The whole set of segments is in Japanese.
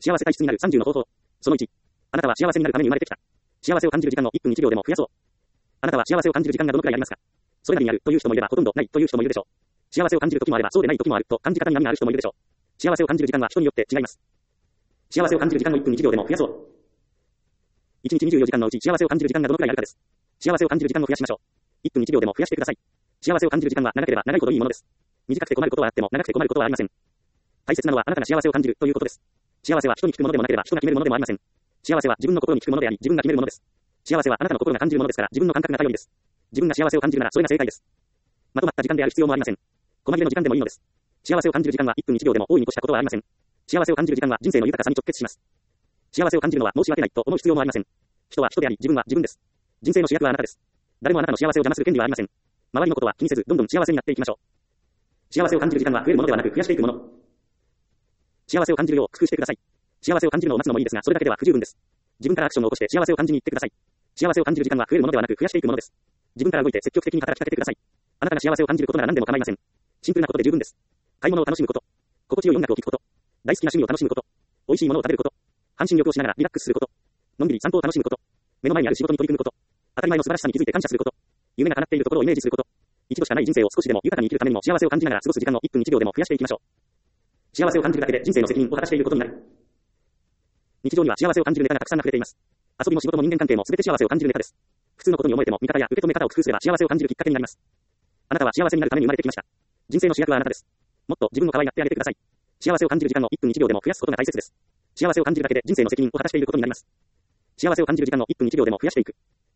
幸せ体質になる30の方法。その1。あなたは幸せになるために生まれてきた。幸せを感じる時間を1分1秒でも増やそう。あなたは幸せを感じる時間がどのくらいありますか？それなりにあるという人もいればほとんどないという人もいるでしょう。幸せを感じる時もあればそうでない時もあると感じ方に波がある人もいるでしょう。幸せを感じる時間は人によって違います。幸せを感じる時間を1分1秒でも増やそう。1日24時間のうち幸せを感じる時間がどのくらいあるかです。幸せを感じる時間を増やしましょう。1分1秒でも増やしてください。幸せを感じる時間は長ければ長いほどいいものです。短くて困ることはあっても長くて困ることはありません。大切なのはあなたが幸せを感じるということです。幸せは人に聞くものでもなければ人が決めるものでもありません。幸せは自分の心に聞くものであり自分が決めるものです。幸せはあなたの心が感じるものですから自分の感覚が頼りです。自分が幸せを感じるならそれが正解です。まとまった時間である必要もありません。細切れの時間でもいいのです。幸せを感じる時間は1分1秒でも大いに越したことはありません。幸せを感じる時間は人生の豊かさに直結します。幸せを感じるのは申し訳ないと思う必要もありません。人は人であり自分は自分です。人生の主役はあなたです。誰もあなたの幸せを邪魔する権利はありません。周りのことは気にせずどんどん幸せになっていきましょう。幸せを感じる時間は増えるものではなく増やしていくもの。幸せを感じるよう工夫してください。幸せを感じるのを待つのもいいですがそれだけでは不十分です。自分からアクションを起こして幸せを感じに行ってください。幸せを感じる時間は増えるものではなく増やしていくものです。自分から動いて積極的に働きかけてください。あなたが幸せを感じることなら何でも構いません。シンプルなことで十分です。買い物を楽しむこと。心地よい音楽を聴くこと。大好きな趣味を楽しむこと。美味しいものを食べること。半身浴をしながらリラックスすること。のんびり散歩を楽しむこと。目の前にある仕事に取り組むこと。当たり前の素晴らしさに気づいて感謝すること。夢が叶っているところをイメージすること。一度しかない人生を少しでも豊かに生きるためにも幸せを感じながら過ごす時間を1分1秒でも増やしていきましょう。幸せを感じるだけで人生の責任を果たしていることになる。日常には幸せを感じるネタがたくさん溢れています。遊びも仕事も人間関係も全て幸せを感じるネタです。普通のことに思えても見方や受け止め方を工夫すれば幸せを感じるきっかけになります。あなたは幸せになるために生まれてきました。人生の主役はあなたです。もっと自分を可愛がってあげてください。幸せを感じる時間を1分1秒でも増やすことが大切です。幸せを感じるだけで人生の責任を果たしていることになります。幸せを感じる時間を1分1秒でも増やしていく。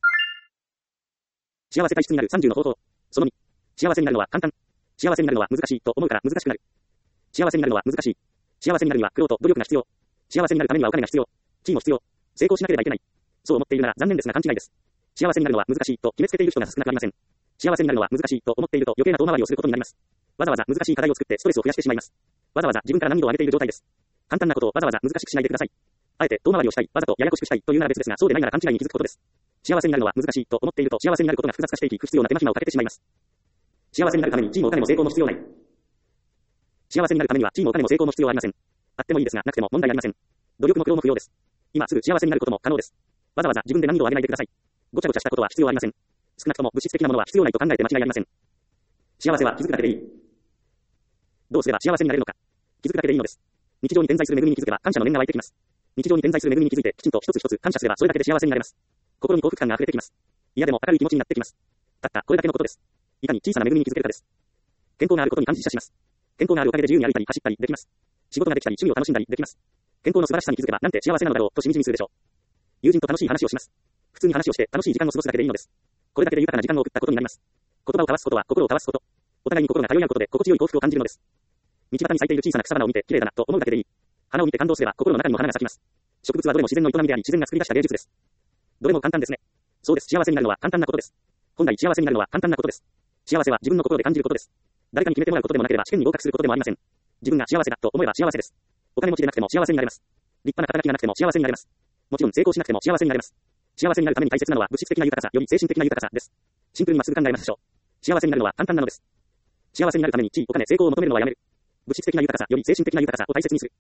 幸せ体質になる30の方法。その2。幸せになるのは簡単。幸せになるのは難しいと思うから難しくなる。幸せになるのは難しい。幸せになるには苦労と努力が必要。幸せになるためにはお金が必要。地位も必要。成功しなければいけない。そう思っているなら残念ですが勘違いです。幸せになるのは難しいと決めつけている人が少なくありません。幸せになるのは難しいと思っていると余計な遠回りをすることになります。わざわざ難しい課題を作ってストレスを増やしてしまいます。わざわざ自分から難易度を上げている状態です。簡単なことをわざわざ難しくしないでください。あえて遠回りをしたい、わざとややこしくしたいというなら別ですが、そうでないなら勘違いに気づくことです。幸せになるのは難しいと思っていると幸せになることが複雑化していき不必要な手間暇をかけてしまいます。幸せになるために地位もお金も成功も必要ない。幸せになるためには地位もお金も成功も必要ありません。あってもいいですが、なくても問題ありません。努力も苦労も不要です。今すぐ幸せになることも可能です。わざわざ自分で難易度を上げないでください。ごちゃごちゃしたことは必要ありません。少なくとも物質的なものは必要ないと考えて間違いありません。幸せは気づくだけでいい。どうすれば幸せになれるのか。気づくだけでいいのです。日常に点在する恵みに気づけば感謝の念が湧いてきます。日常に点在する恵みに気づいてきちんと一つ一つ感謝すればそれだけで幸せになれます。心に幸福感が溢れてきます。嫌でも明るい気持ちになってきます。たったこれだけのことです。いかに小さな恵みに気づけるかです。健康があることに感謝します。健康があるおかげで自由に歩いたり走ったりできます。仕事ができたり趣味を楽しんだりできます。健康の素晴らしさに気づけばなんて幸せなのだろうとしみじみするでしょう。友人と楽しい話をします。普通に話をして楽しい時間を過ごすだけでいいのです。これだけで豊かな時間を送ったことになります。言葉を交わすことは心を交わすこと。お互いに心が通い合うことで心地よい幸福を感じるのです。道端に咲いている小さな草花を見て綺麗だなと思うだけでいい。花を見て感動すれば心の中にも花が咲きます。植物はどれも自然の営みであり自然が作り出した芸術です。どれも簡単ですね。そうです。幸せになるのは簡単なことです。本来幸せになるのは簡単なことです。幸せは自分の心で感じることです。誰かに決めてもらうことでもなければ試験に合格することでもありません。自分が幸せだと思えば幸せです。お金持ちでなくても幸せになれます。立派な肩書きがなくても幸せになれます。もちろん成功しなくても幸せになれます。幸せになるために大切なのは物質的な豊かさより精神的な豊かさです。シンプルにまっすぐ考えましょう。幸せになるのは簡単なのです。幸せになるために地位、お金、成功を求めるのはやめる。物質的な豊かさより精神的な豊かさを大切にする。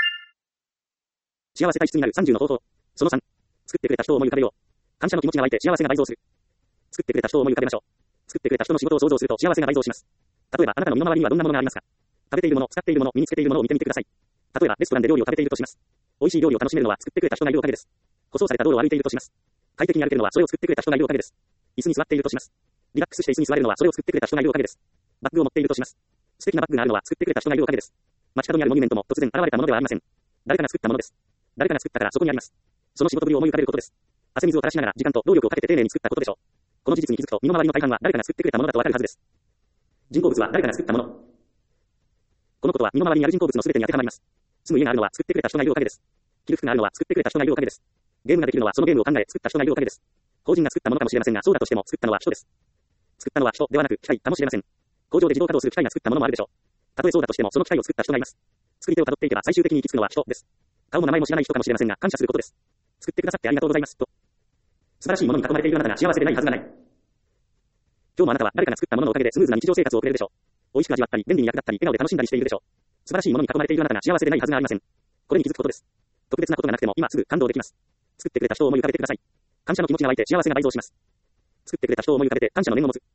幸せ体質になる30の方法。その3。作ってくれた人を思い浮かべよう。感謝の気持ちが湧いて幸せが倍増する。作ってくれた人を思い浮かべましょう。作ってくれた人の仕事を想像すると幸せが倍増します。例えばあなたの身の回りにはどんなものがありますか？食べているもの、使っているもの、身につけているものを見てみてください。例えばレストランで料理を食べているとします。美味しい料理を楽しめるのは作ってくれた人がいるおかげです。舗装された道路を歩いているとします。快適に歩けるのはそれを作ってくれた人がいるおかげです。椅子に座っているとします。リラックスして椅子に座れるのはそれを作ってくれた人がいるおかげです。バッグを持っているとします。素敵なバッグがあるのは作ってくれた人がいるおかげです。街角にあるモニュメントも突然現れたものではありません。誰かが作ったものです。誰かが作ったからそこにあります。その仕事ぶりを思い浮かべることです。汗水を垂らしながら時間と労力をかけて丁寧に作ったことでしょう。この事実に気づくと身の回りの大半は誰かが作ってくれたものだとわかるはずです。人工物は誰かが作ったもの。このことは身の回りにある人工物の全てに当てはまります。住む家があるのは作ってくれた人がいるおかげです。着る服があるのは作ってくれた人がいるおかげです。ゲームができるのはそのゲームを考え作った人がいるおかげです。法人が作ったものかもしれませんが、そうだとしても作ったのは人です。作ったのは人ではなく機械かもしれません。工場で自動稼働する機械が作ったものもあるでしょう。たとえそうだとしてもその機械を作った人がいます。作り手を辿っていけば最終的に行き着くのは人です。顔も名前も知らない人かもしれませんが感謝することです。作ってくださってありがとうございますと。素晴らしいものに囲まれているあなたが幸せでないはずがない。今日もあなたは誰かが作ったもののおかげでスムーズな日常生活を送れるでしょう。美味しく味わったり、便利に役立ったり、笑顔で楽しんだりしているでしょう。素晴らしいものに囲まれているあなたが幸せでないはずがありません。これに気づくことです。 特別なことがなくても今すぐ感動できます。作ってくれた人を思い浮かべてください。感謝の気持ちが湧いて幸せが倍増します。作ってくれた人を思い浮かべて感謝の念を持つ。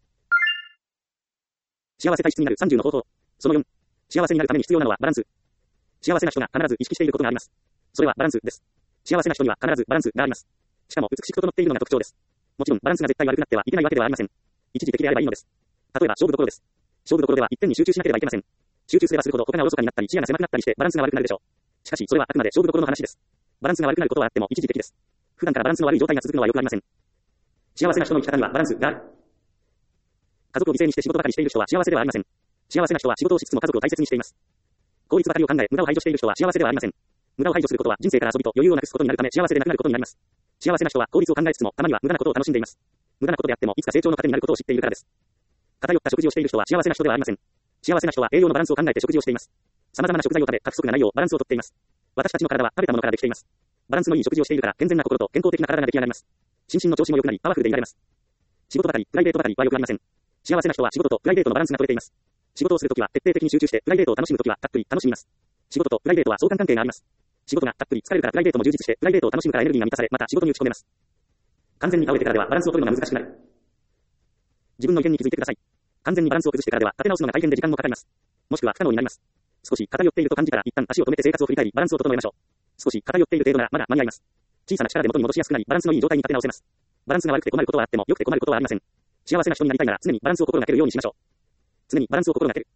幸せ体質になる30の方法。その4。幸せになるために必要なのはバランス。幸せな人が必ず意識していることがあります。それはバランスです。幸せな人には必ずバランスがあります。しかも美しく整っているのが特徴です。もちろんバランスが絶対悪くなってはいけないわけではありません。一時的であればいいのです。例えば勝負どころです。勝負どころでは一点に集中しなければいけません。集中すればするほど他がおろそかになったり視野が狭くなったりしてバランスが悪くなるでしょう。しかしそれはあくまで勝負どころの話です。バランスが悪くなることはあっても一時的です。普段からバランスの悪い状態が続くのはよくありません。幸せな人の生き方にはバランスがある。家族を犠牲にして仕事ばかりしている人は幸せではありません。幸せな人は仕事をしつつも家族を大切にしています。効率ばかりを考え無駄を排除している人は幸せではありません。無駄を排除することは人生から遊びと余裕をなくすことになるため幸せでなくなることになります。幸せな人は効率を考えつつもたまには無駄なことを楽しんでいます。無駄なことであってもいつか成長の糧になることを知っているからです。偏った食事をしている人は幸せな人ではありません。幸せな人は栄養のバランスを考えて食事をしています。様々な食材を食べ、過不足がないようバランスをとっています。私たちの体は食べたものからできています。バランスのいい食事をしているから健全な心と健康的な体が出来上がります。心身の調子も良くなりパワフルでいられます。仕事ばかり、プライベートばかりは良くありません。幸せな人は仕事とプライベートのバランスが取れています。仕事をするときは徹底的に集中してプライベートを楽しむときはたっぷり楽しみます。仕事とプライベートは相関関係があります。仕事がたっぷり疲れるからプライベートも充実してプライベートを楽しむからエネルギーが満たされまた仕事に打ち込めます。完全に倒れてからではバランスを取るのが難しくなる。自分の意見に気づいてください。完全にバランスを崩してからでは立て直すのが大変で時間もかかります。もしくは不可能になります。少し偏っていると感じたら一旦足を止めて生活を振り返りバランスを整えましょう。少し偏っている程度ならまだ間に合います。小さな力で元に戻しやすくなりバランスのいい状態に立て直せます。バランスが悪くて困ることはあっても良くて困ることはありません。幸せな人になりたいなら常にバランスを心がけるようにしましょう。常にバランスを心がける。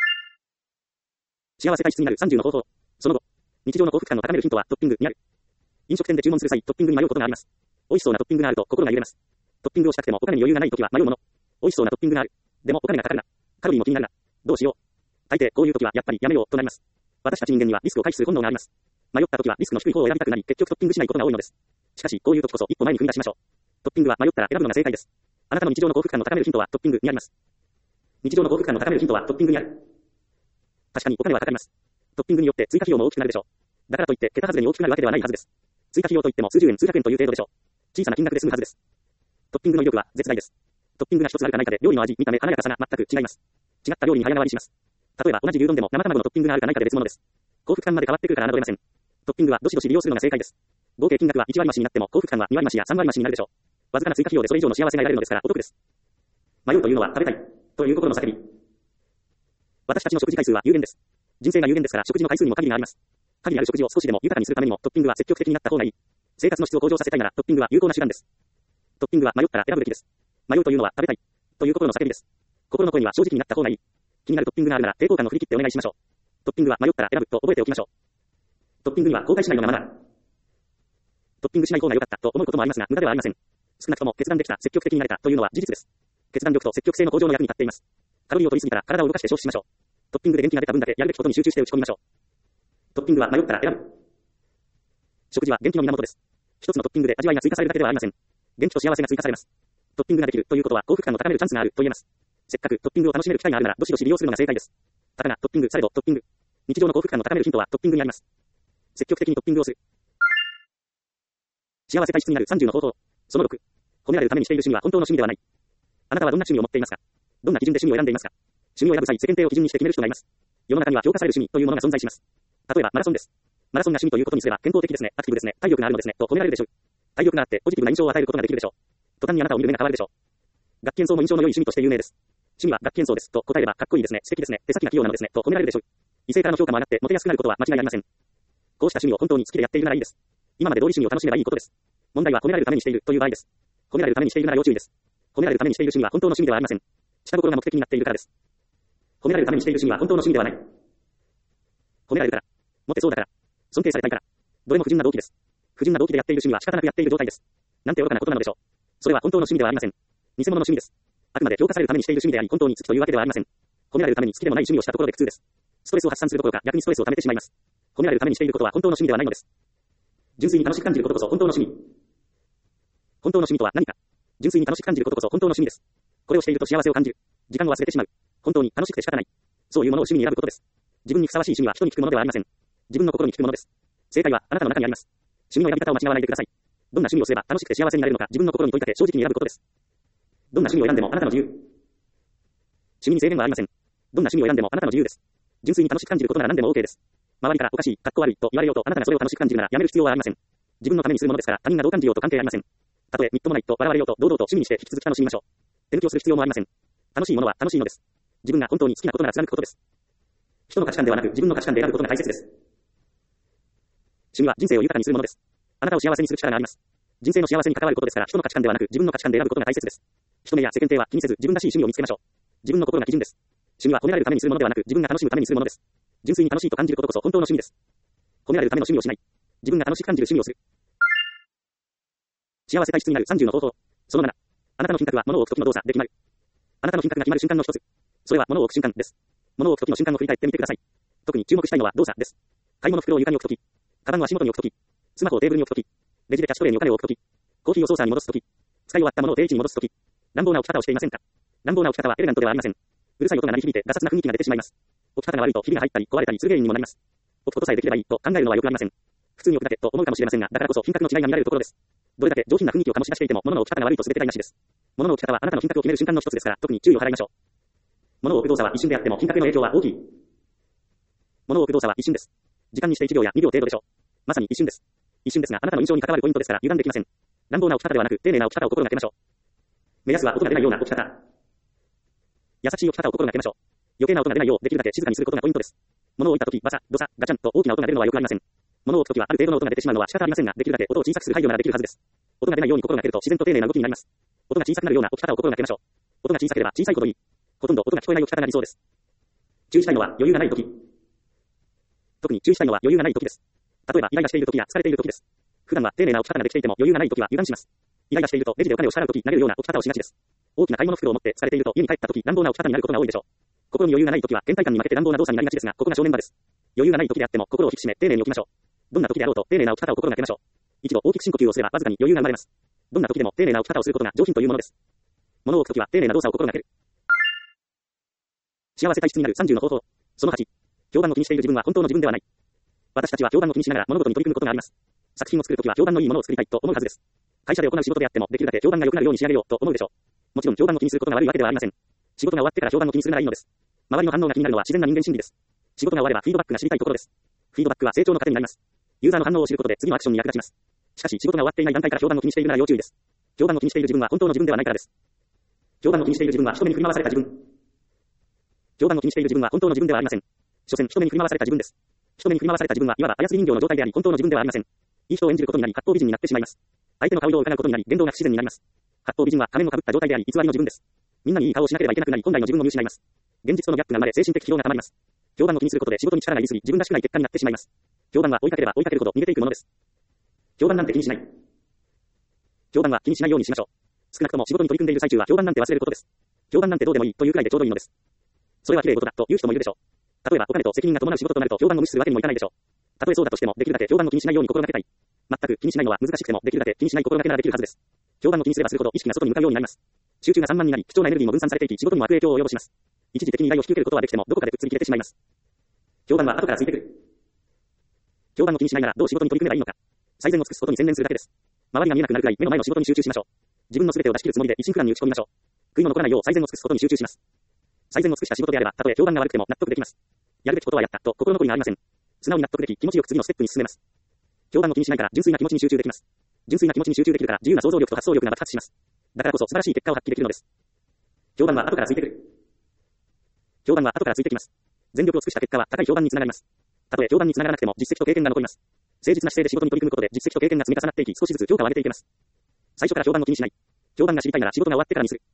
幸せ体質になる30の方法。その後、日常の幸福感を高めるヒントはトッピングにある。飲食店で注文する際、トッピングに迷うことがあります。美味しそうなトッピングがあると心が揺れます。トッピングをしたくてもお金に余裕がないときは迷うもの。美味しそうなトッピングがある。でもお金がかかるな。カロリーも気になるな。どうしよう。大抵こういうときはやっぱりやめようとなります。私たち人間にはリスクを回避する本能があります。迷ったときはリスクの低い方を選びたくなり結局トッピングしないことが多いのです。しかしこういうときこそ一歩前に踏み出しましょう。トッピングは迷ったら選ぶのが正解です。あなたの日常の幸福感を高めるヒントはトッピングにあります。日常の幸福感を高めるヒントはトッピングにある。確かにお金はかかります。トッピングによって追加費用も大きくなるでしょう。だからといって桁外れに大きくなるわけではないはずです。追加費用といっても数十円数百円という程度でしょう。小さな金額で済むはずです。トッピングの威力は絶大です。トッピングが一つあるかないかで料理の味、見た目、華やかさが全く違います。違った料理に早変わりします。例えば同じ牛丼でも生卵のトッピングがあるかないかで別物です。幸福感まで変わってくるから侮れません。トッピングはどしどし利用するのが正解です。合計金額は1割増しになっても幸福感は2割増しや3割増しになるでしょう。わずかな追加費用でそれ以上の幸せが得られるのですからお得です。迷うというのは食べたいという心の叫び。私たちの食事回数は有限です。人生が有限ですから食事の回数にも限りがあります。限りある食事を少しでも豊かにするためにもトッピングは積極的になった方がいい。生活の質を向上させたいならトッピングは有効な手段です。トッピングは迷ったら選ぶべきです。迷うというのは食べたいという心の叫びです。心の声には正直になった方がいい。気になるトッピングがあるなら抵抗感を振り切ってお願いしましょう。トッピングは迷ったら選ぶと覚えておきましょう。トッピングには後悔しないのがマナー。トッピングしない方が良かったと思うこともありますが無駄ではありません。少なくとも決断できた積極的になれたというのは事実です。決断力と積極性の向上の役に立っています。カロリーを取りすぎたら体を動かして消費しましょう。トッピングで元気が出た分だけやるべきことに集中して打ち込みましょう。トッピングは迷ったら選ぶ。食事は元気の源です。一つのトッピングで味わいが追加されるだけではありません。元気と幸せが追加されます。トッピングができるということは幸福感を高めるチャンスがあると言えます。せっかくトッピングを楽しめる機会があるならどしどし利用するのが正解です。たかがトッピングされどトッピング。日常の幸福感を高めるヒントはトッピングにあります。積極的にトッピングをする。幸せ体質になる30の方法。その6。褒められるためにしている趣味は本当の趣味ではない。あなたはどんな趣味を持っていますか？どんな基準で趣味を選んでいますか？趣味を選ぶ際世間体を基準にして決める人がいます。世の中には評価される趣味というものが存在します。例えばマラソンです。マラソンが趣味ということにすれば健康的ですね、アクティブですね、体力があるのですねと褒められるでしょう。体力があってポジティブな印象を与えることができるでしょう。途端にあなたを見る目が変わるでしょう。楽器演奏も印象の良い趣味として有名です。趣味は楽器演奏ですと答えればかっこいいですね、素敵ですね、手先が器用なのですねと褒められるでしょう。異性からの評価も上がってモテやすくなることは間違いありません。こうした趣味を本当に好きでやっているならいいです。今まで通り趣味を楽しめばいいことです。問題は褒められるためにしているという場合です。褒められるためにしているなら要注意です。褒められるためにしている趣味は本当の趣味ではありません。下心が目的になっているからです。褒められるためにしている趣味は本当の趣味ではない。褒められるから。モテそうだから。尊敬されたいから。どれも不純な動機です。不純な動機でやっている趣味は仕方なくやっている状態です。なんて愚かなことなのでしょう。それは本当の趣味ではありません。偽物の趣味です。あくまで評価されるためにしている趣味であり、本当に好きというわけではありません。褒められるために好きでもない趣味をしたところで苦痛です。ストレスを発散するどころか逆にストレスを溜めてしまいます。褒められるためにしていることは本当の趣味ではないのです。純粋に楽しく感じることこそ本当の趣味。本当の趣味とは何か。純粋に楽しく感じることこそ本当の趣味です。これをしていると幸せを感じる。時間を忘れてしまう。本当に楽しくて仕方ない。そういうものを趣味に選ぶことです。自分にふさわしい趣味は人に聞くものではありません。自分の心に聞くものです。正解はあなたの中にあります。趣味の選び方を間違わないでください。どんな趣味をすれば楽しくて幸せになれるのか自分の心に問いかけ正直に選ぶことです。どんな趣味を選んでもあなたの自由。趣味に制限はありません。どんな趣味を選んでもあなたの自由です。純粋に楽しく感じることなら何でも OK です。 周りからおかしい、かっこ悪いと言われようとあなたがそれを楽しく感じるならやめる必要はありません。自分のためにするものですから他人がどう感じようと関係ありません。たとえみっともないと笑われようと堂々と趣味にして引き続き楽しみましょう。手抜きをする必要もありません。楽しいものは楽しいのです。自分が本当に好きなことなら貫くことです。人の価値観ではなく自分の価値観で選ぶことが大切です。趣味は人生を豊かにするものです。あなたを幸せにする力があります。人生の幸せに関わることですから人の価値観ではなく自分の価値観で選ぶことが大切です。人目や世間体は気にせず自分らしい趣味を見つけましょう。自分の心が基準です。趣味は褒められるためにするものではなく自分が楽しむためにするものです。純粋に楽しいと感じることこそ本当の趣味です。褒められるための趣味をしない。自分が楽しく感じる趣味をする。幸せ体質になる30の方法。その7。あなたの品格は物を置く時の動作で決まる。あなたの品格が決まる瞬間の一つ。それは物を置く瞬間です。物を置く時の瞬間を振り返ってみてください。特に注目したいのは動作です。買い物袋を床に置く時、カバンを足元に置く時、スマホをテーブルに置く時、レジでキャッシュトレイにお金を置く時、コーヒーをソーサーに戻す時、使い終わったものを定位置に戻す時、乱暴な置き方をしていませんか？乱暴な置き方はエレガントではありません。うるさい音が鳴り響いてガサツな雰囲気が出てしまいます。置き方が悪いとひびが入ったり壊れたりする原因にもなります。置くことさえできればいいと考えるのはよくありません。普通に置くだけと思うかもしれませんが、だからこそ品格の違いが見られるところです。どれだけ上品な雰囲気を醸し出していても物の置き方が悪いと全て台無しです。物の置き方はあなたの品格を決める瞬間の一つですから特に注意を払いましょう。物を置く動作は一瞬であっても品格への影響は大きい。物を置く動作は一瞬です。時間にして1秒や2秒程度でしょう。まさに一瞬です。一瞬ですがあなたの印象に関わるポイントですから油断できません。乱暴な置き方ではなく丁寧な置き方を心がけましょう。目安は音が出ないような置き方。優しい置き方を心がけましょう。余計な音が出ないようできるだけ静かにすることがポイントです。物を置いたときバサ、ドサ、ガチャンと大きな音が出るのはよくありません。物を置くときはある程度の音が出てしまうのは仕方ありませんができるだけ音を小さくする配慮ならできるはずです。音が出ないように心がけると自然と丁寧な動きになります。音が小さくなるような置き方を心がけましょう。音が小さければ小さいほどいい。ほとんど音が聞こえない置き方が理想です。注意したいのは余裕がないとき。特に注意したいのは余裕がないときです。例えばイライラしているときや疲れているときです。普段は丁寧な置き方ができていても余裕がないときは油断します。イライラしているとレジでお金を支払うとき投げるような置き方をしがちです。大きな買い物袋を持って疲れていると家に帰ったとき乱暴な置き方になることが多いでしょう。心に余裕がないときは倦怠感に負けて乱暴な動作になりがちですがここが正念場です。余裕がないときであっても心を引き締め丁寧に置きましょう。どんなときであろうと丁寧な置き方を心がけましょう。一度大きく深呼吸をすればわずかに余裕が生まれます。どんなときでも丁寧な置き方をすることが上品というものです。物を置くときは丁寧な動作を心がける。幸せ体質になる30の方法。その8。評判を気にしている自分は本当の自分ではない。私たちは評判を気にしながら物事に取り組むことがあります。作品を作るときは評判のいいものを作りたいと思うはずです。会社で行う仕事であってもできるだけ評判が良くなるように仕上げようと思うでしょう。もちろん評判を気にすることが悪いわけではありません。仕事が終わってから評判を気にするならいいのです。周りの反応が気になるのは自然な人間心理です。仕事が終わればフィードバックが知りたいところです。フィードバックは成長の糧になります。ユーザーの反応を知ることで次のアクションに役立ちます。しかし仕事が終わっていない段階から評判を気にしているなら要注意です。評判を気にしている自分は本当の自分ではないからです。評判を気にしている自分は人目に振り回された自分。評判を気にしている自分は本当の自分ではありません。所詮人目に振り回された自分です。人目に振り回された自分はいわば操り人形の状態であり本当の自分ではありません。いい人を演じることになり八方美人になってしまいます。相手の顔色を伺うことになり言動が不自然になります。八方美人は仮面をかぶった状態であり偽りの自分です。みんなにいい顔をしなければいけなくなり本来の自分を見失います。現実とのギャップが生まれ精神的疲労がたまります。評判を気にすることで仕事に力が入りすぎ自分らしくない結果になってしまいます。評判は追いかければ追いかけるほど逃げていくものです。評判なんて気にしない。評判は気にしないようにしましょう。少なくとも仕事に取り組んでいる最中は評判なんて忘れることです。評判なんてどうでもいいというくらいでちょうどいいのです。それは綺麗事だという人もいるでしょう。例えばお金と責任が伴う仕事となると評判を無視するわけにもいかないでしょう。たとえそうだとしてもできるだけ評判を気にしないように心がけたい。全く気にしないのは難しくてもできるだけ気にしない心がけならできるはずです。評判を気にすればするほど意識が外に向かうようになります。集中が散漫になり貴重なエネルギーも分散されていき仕事にも悪影響を及ぼします。一時的に依頼を引き受けることはできてもどこかでくっつり切れてしまいます。評判は後からついてくる。評判を気にしないならどう仕事に取り組めばいいのか。最善を尽くすことに専念するだけです。周りが見えなくなるくらい目の前の仕事に集中しましょう。自分の全てを出し切るつもりで一心不乱に打ち込みましょう。悔いも残らないよう最善を尽くすことに集中します。最善を尽くした仕事であればたとえ評判が悪くても納得できます。やるべきことはやったと心残りがありません。素直に納得でき気持ちよく次のステップに進めます。評判を気にしないから純粋な気持ちに集中できます。純粋な気持ちに集中できるから自由な想像力と発想力が爆発します。だからこそ素晴らしい結果を発揮できるのです。評判は後からついてくる。評判は後からついてきます。全力を尽くした結果は高い評判につながります。たとえ評判につながらなくても実績と経験が残ります。誠実な姿勢で仕事に取り組むことで実績と経験が積み重なっていき少しずつ評価を上げていけます。最初から評判を気にしない。評判が知りたいなら仕事が終わってからにする。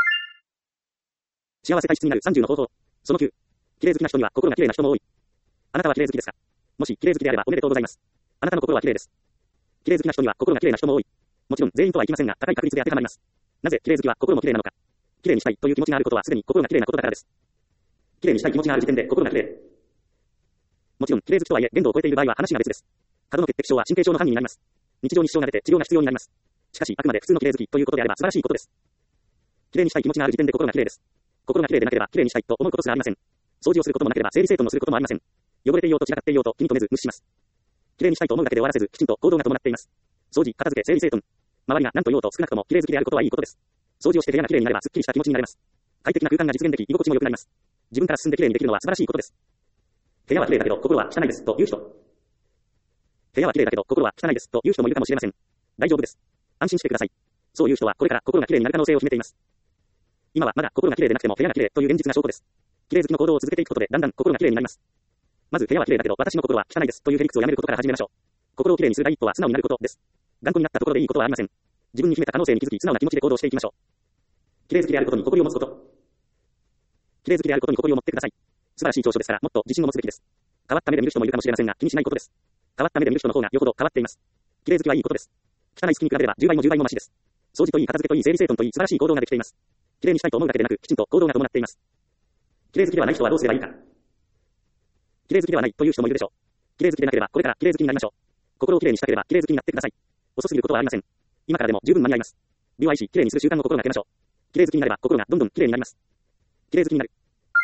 幸せ体質になる30の方法。その9。綺麗好きな人には心が綺麗な人も多い。あなたは綺麗好きですか？もし綺麗好きであればおめでとうございます。あなたの心は綺麗です。綺麗好きな人には心が綺麗な人も多い。もちろん全員とはいきませんが高い確率で当てはまります。なぜ綺麗好きは心も綺麗なのか。綺麗にしたいという気持ちがあることはすでに心が綺麗なことだからです。綺麗にしたい気持ちがある時点で心が綺麗。もちろん綺麗好きとはいえ限度を超えている場合は話が別です。過度の潔癖症は神経症の犯人になります。日常に支障が出て治療が必要になります。しかしあくまで普通の綺麗好きということであれば素晴らしいことです。綺麗にしたい気持ちがある時点で心が綺麗です。心が綺麗でなければ綺麗にしたいと思うことすらありません。掃除をすることもなければ整理整頓をすることもありません。汚れていようと散らかっていようと気に留めず無視します。綺麗にしたいと思うだけで終わらせずきちんと行動が伴っています。掃除、片付け、整理整頓。周りが何と言おうと少なくとも綺麗好きであることはいいことです。掃除をして部屋が綺麗になればすっきりした気持ちになれます。快適な空間が実現でき居心地も良くなります。自分から進んで綺麗にできるのは素晴らしいことです。 部屋は綺麗だけど心は汚いですという人。部屋は綺麗だけど心は汚いですという人もいるかもしれません。大丈夫です。安心してください。そういう人はこれから心が綺麗になる可能性を秘めています。今はまだ心が綺麗でなくても部屋が綺麗という現実が証拠です。綺麗好きの行動を続けていくことでだんだん心が綺麗になります。まず部屋は綺麗だけど私の心は汚いですというヘリクスをやめることから始めましょう。心を綺麗にする第一歩は素直になることです。頑固になったところでいいことはありません。自分に秘めた可能性に気づき素直な気持ちで行動していきましょう。綺麗好きであることに誇りを持つこと。綺麗好きであることに誇りを持ってください。素晴らしい長所ですからもっと自信を持つべきです。変わった目で見る人もいるかもしれませんが気にしないことです。変わった目で見る人の方がよほど変わっています。綺麗好きはいいことです。汚い好きに比べれば10倍も10倍もマシです。掃除といい片付けといい整理整頓といい素晴らしい行動ができています。綺麗にしたいと思うだけでなくきちんと行動が伴っています。綺麗好きではない人はどうすればいいか。綺麗好きではないという人もいるでしょう。綺麗好きでなければこれから綺麗好きになりましょう。心を綺麗にしたければ綺麗好きになってください。遅すぎることはありません。今からでも十分間に合います。美を愛し綺麗にする習慣を心がけましょう。綺麗好きになれば心がどんどん綺麗になります。綺麗好きになる。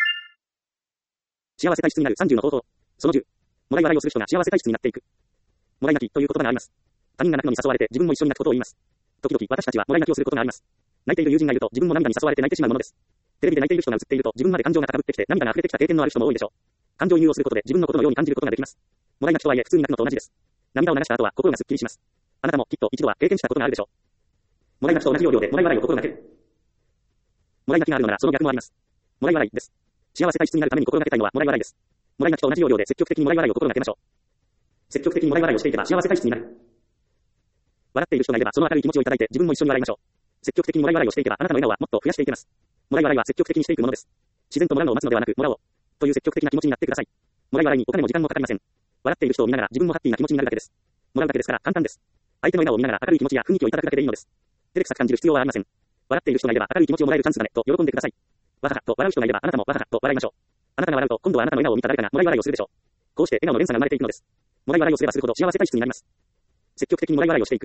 幸せ体質になる30の方法。その10。もらい笑いをする人が幸せ体質になっていく。もらい泣きという言葉があります。他人が泣くのに誘われて自分も一緒に泣くことを言います。時々私たちはもらい泣きをすることがあります。泣いている友人がいると自分も涙に誘われて泣いてしまうものです。テレビで泣いている人が映っていると自分まで感情が高ぶってきて涙が溢れてきた経験のある人も多いでしょう。感情移入をすることで自分のことのように感じることができます。もらい泣きとはいえ普通に泣くのと同じです。涙を流した後は心がすっきりします。あなたもきっと一度は経験したことがあるでしょう。もらい泣きと同じ要領でもらい笑いを心がける。もらい泣きがあるのならその逆もあります。もらい笑いです。幸せ体質になるために心がけたいのはもらい笑いです。もらい泣きと同じ要領で積極的にもらい笑いを心がけましょう。積極的にもらい笑いをしていけば幸せ体質になる。笑っている人がいればその明るい気持ちをいただいて自分も一緒に笑いましょう。積極的にもらい笑いをしていけばあなたの笑顔はもっと増やしていけます。もらい笑いは積極的にしていくものです。自然ともらうのを待つのではなくもらおうという積極的な気持ちになってください。もらい笑いにお金も時間もかかりません。笑っている人を見ながら自分もハッピーな気持ちになるだけです。もらうだけですから簡単です。相手の笑顔を見ながら明るい気持ちや雰囲気をいただくだけでいいのです。照れくさく感じる必要はありません。笑っている人がいれば明るい気持ちをもらえるチャンスだねと喜んでください。わははと笑う人がいればあなたもわははと笑いましょう。あなたが笑うと今度はあなたの笑顔を見た誰かがもらい笑いをするでしょう。こうして笑顔の連鎖が生まれていくのです。もらい笑いをすればするほど幸せ体質になります。積極的にもらい笑いをしていく。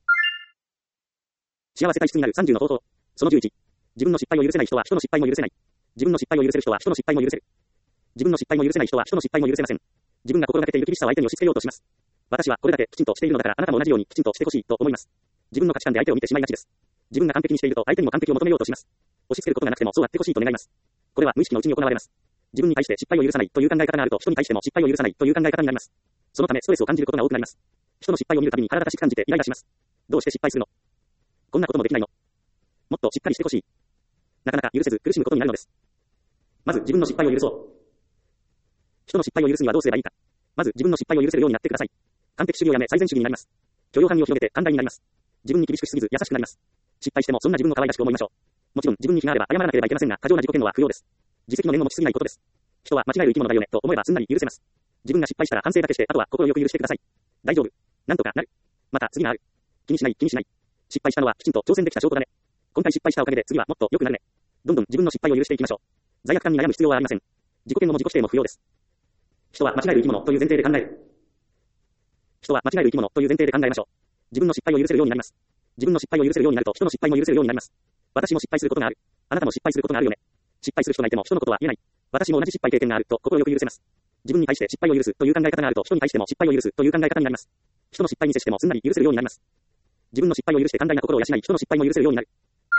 幸せ体質になる30の方法。その11。自分の失敗を許せない人は人の失敗も許せない。自分の失敗を許せる人は人の失敗も許せる。自分の失敗も許せない人は人の失敗も許せません。自分が心がけている厳しさを相手に押し付けようとします。私はこれだけきちんとしているのだからあなたも同じようにきちんとしてほしいと思います。自分の価値観で相手を見てしまいがちです。自分が完璧にしていると相手にも完璧を求めようとします。押し付けることがなくてもそうあってほしいと願います。これは無意識のうちに行われます。自分に対して失敗を許さないという考え方があると人に対しても失敗を許さないという考え方になります。そのためストレスを感じることが多くなります。人の失敗を見るたびに腹立たしく感じてイライラします。どうして失敗するの？こんなこともできないの？もっとしっかりしてほしい。なかなか許せず苦しむことになるのです。まず自分の失敗を許そう。人の失敗を許すにはどうすればいいか。まず自分の失敗を許せるようになってください。完璧主義をやめ最善主義になります。許容範囲を広げて寛大になります。自分に厳しくしすぎず優しくなります。失敗してもそんな自分を可愛らしく思いましょう。もちろん自分に非があれば謝らなければいけませんが過剰な自己嫌悪は不要です。自責の念を持ちすぎないことです。人は間違える生き物だよねと思えばすんなり許せます。自分が失敗したら反省だけしてあとは心よく許してください。大丈夫。なんとかなる。また次がある。気にしない気にしない。失敗したのはきちんと挑戦できた証拠だね。今回失敗したおかげで次はもっと良くなるね。どんどん自分の失敗を許していきましょう。罪悪感に悩む必要はありません。自己嫌悪も自己否定も不要です。人は間違える生き物という前提で考える。人は間違える生き物という前提で考えましょう。自分の失敗を許せるようになります。自分の失敗を許せるようになると人の失敗も許せるようになります。私も失敗することがある。あなたも失敗することがあるよね。失敗する人がいても人のことは言えない。私も同じ失敗経験があると心よく許せます。自分に対して失敗を許すという考え方があると人に対しても失敗を許すという考え方になります。人の失敗に接してもすんなり許せるようになります。自分の失敗を許して寛大な心を養い人の失敗も許せるようになる。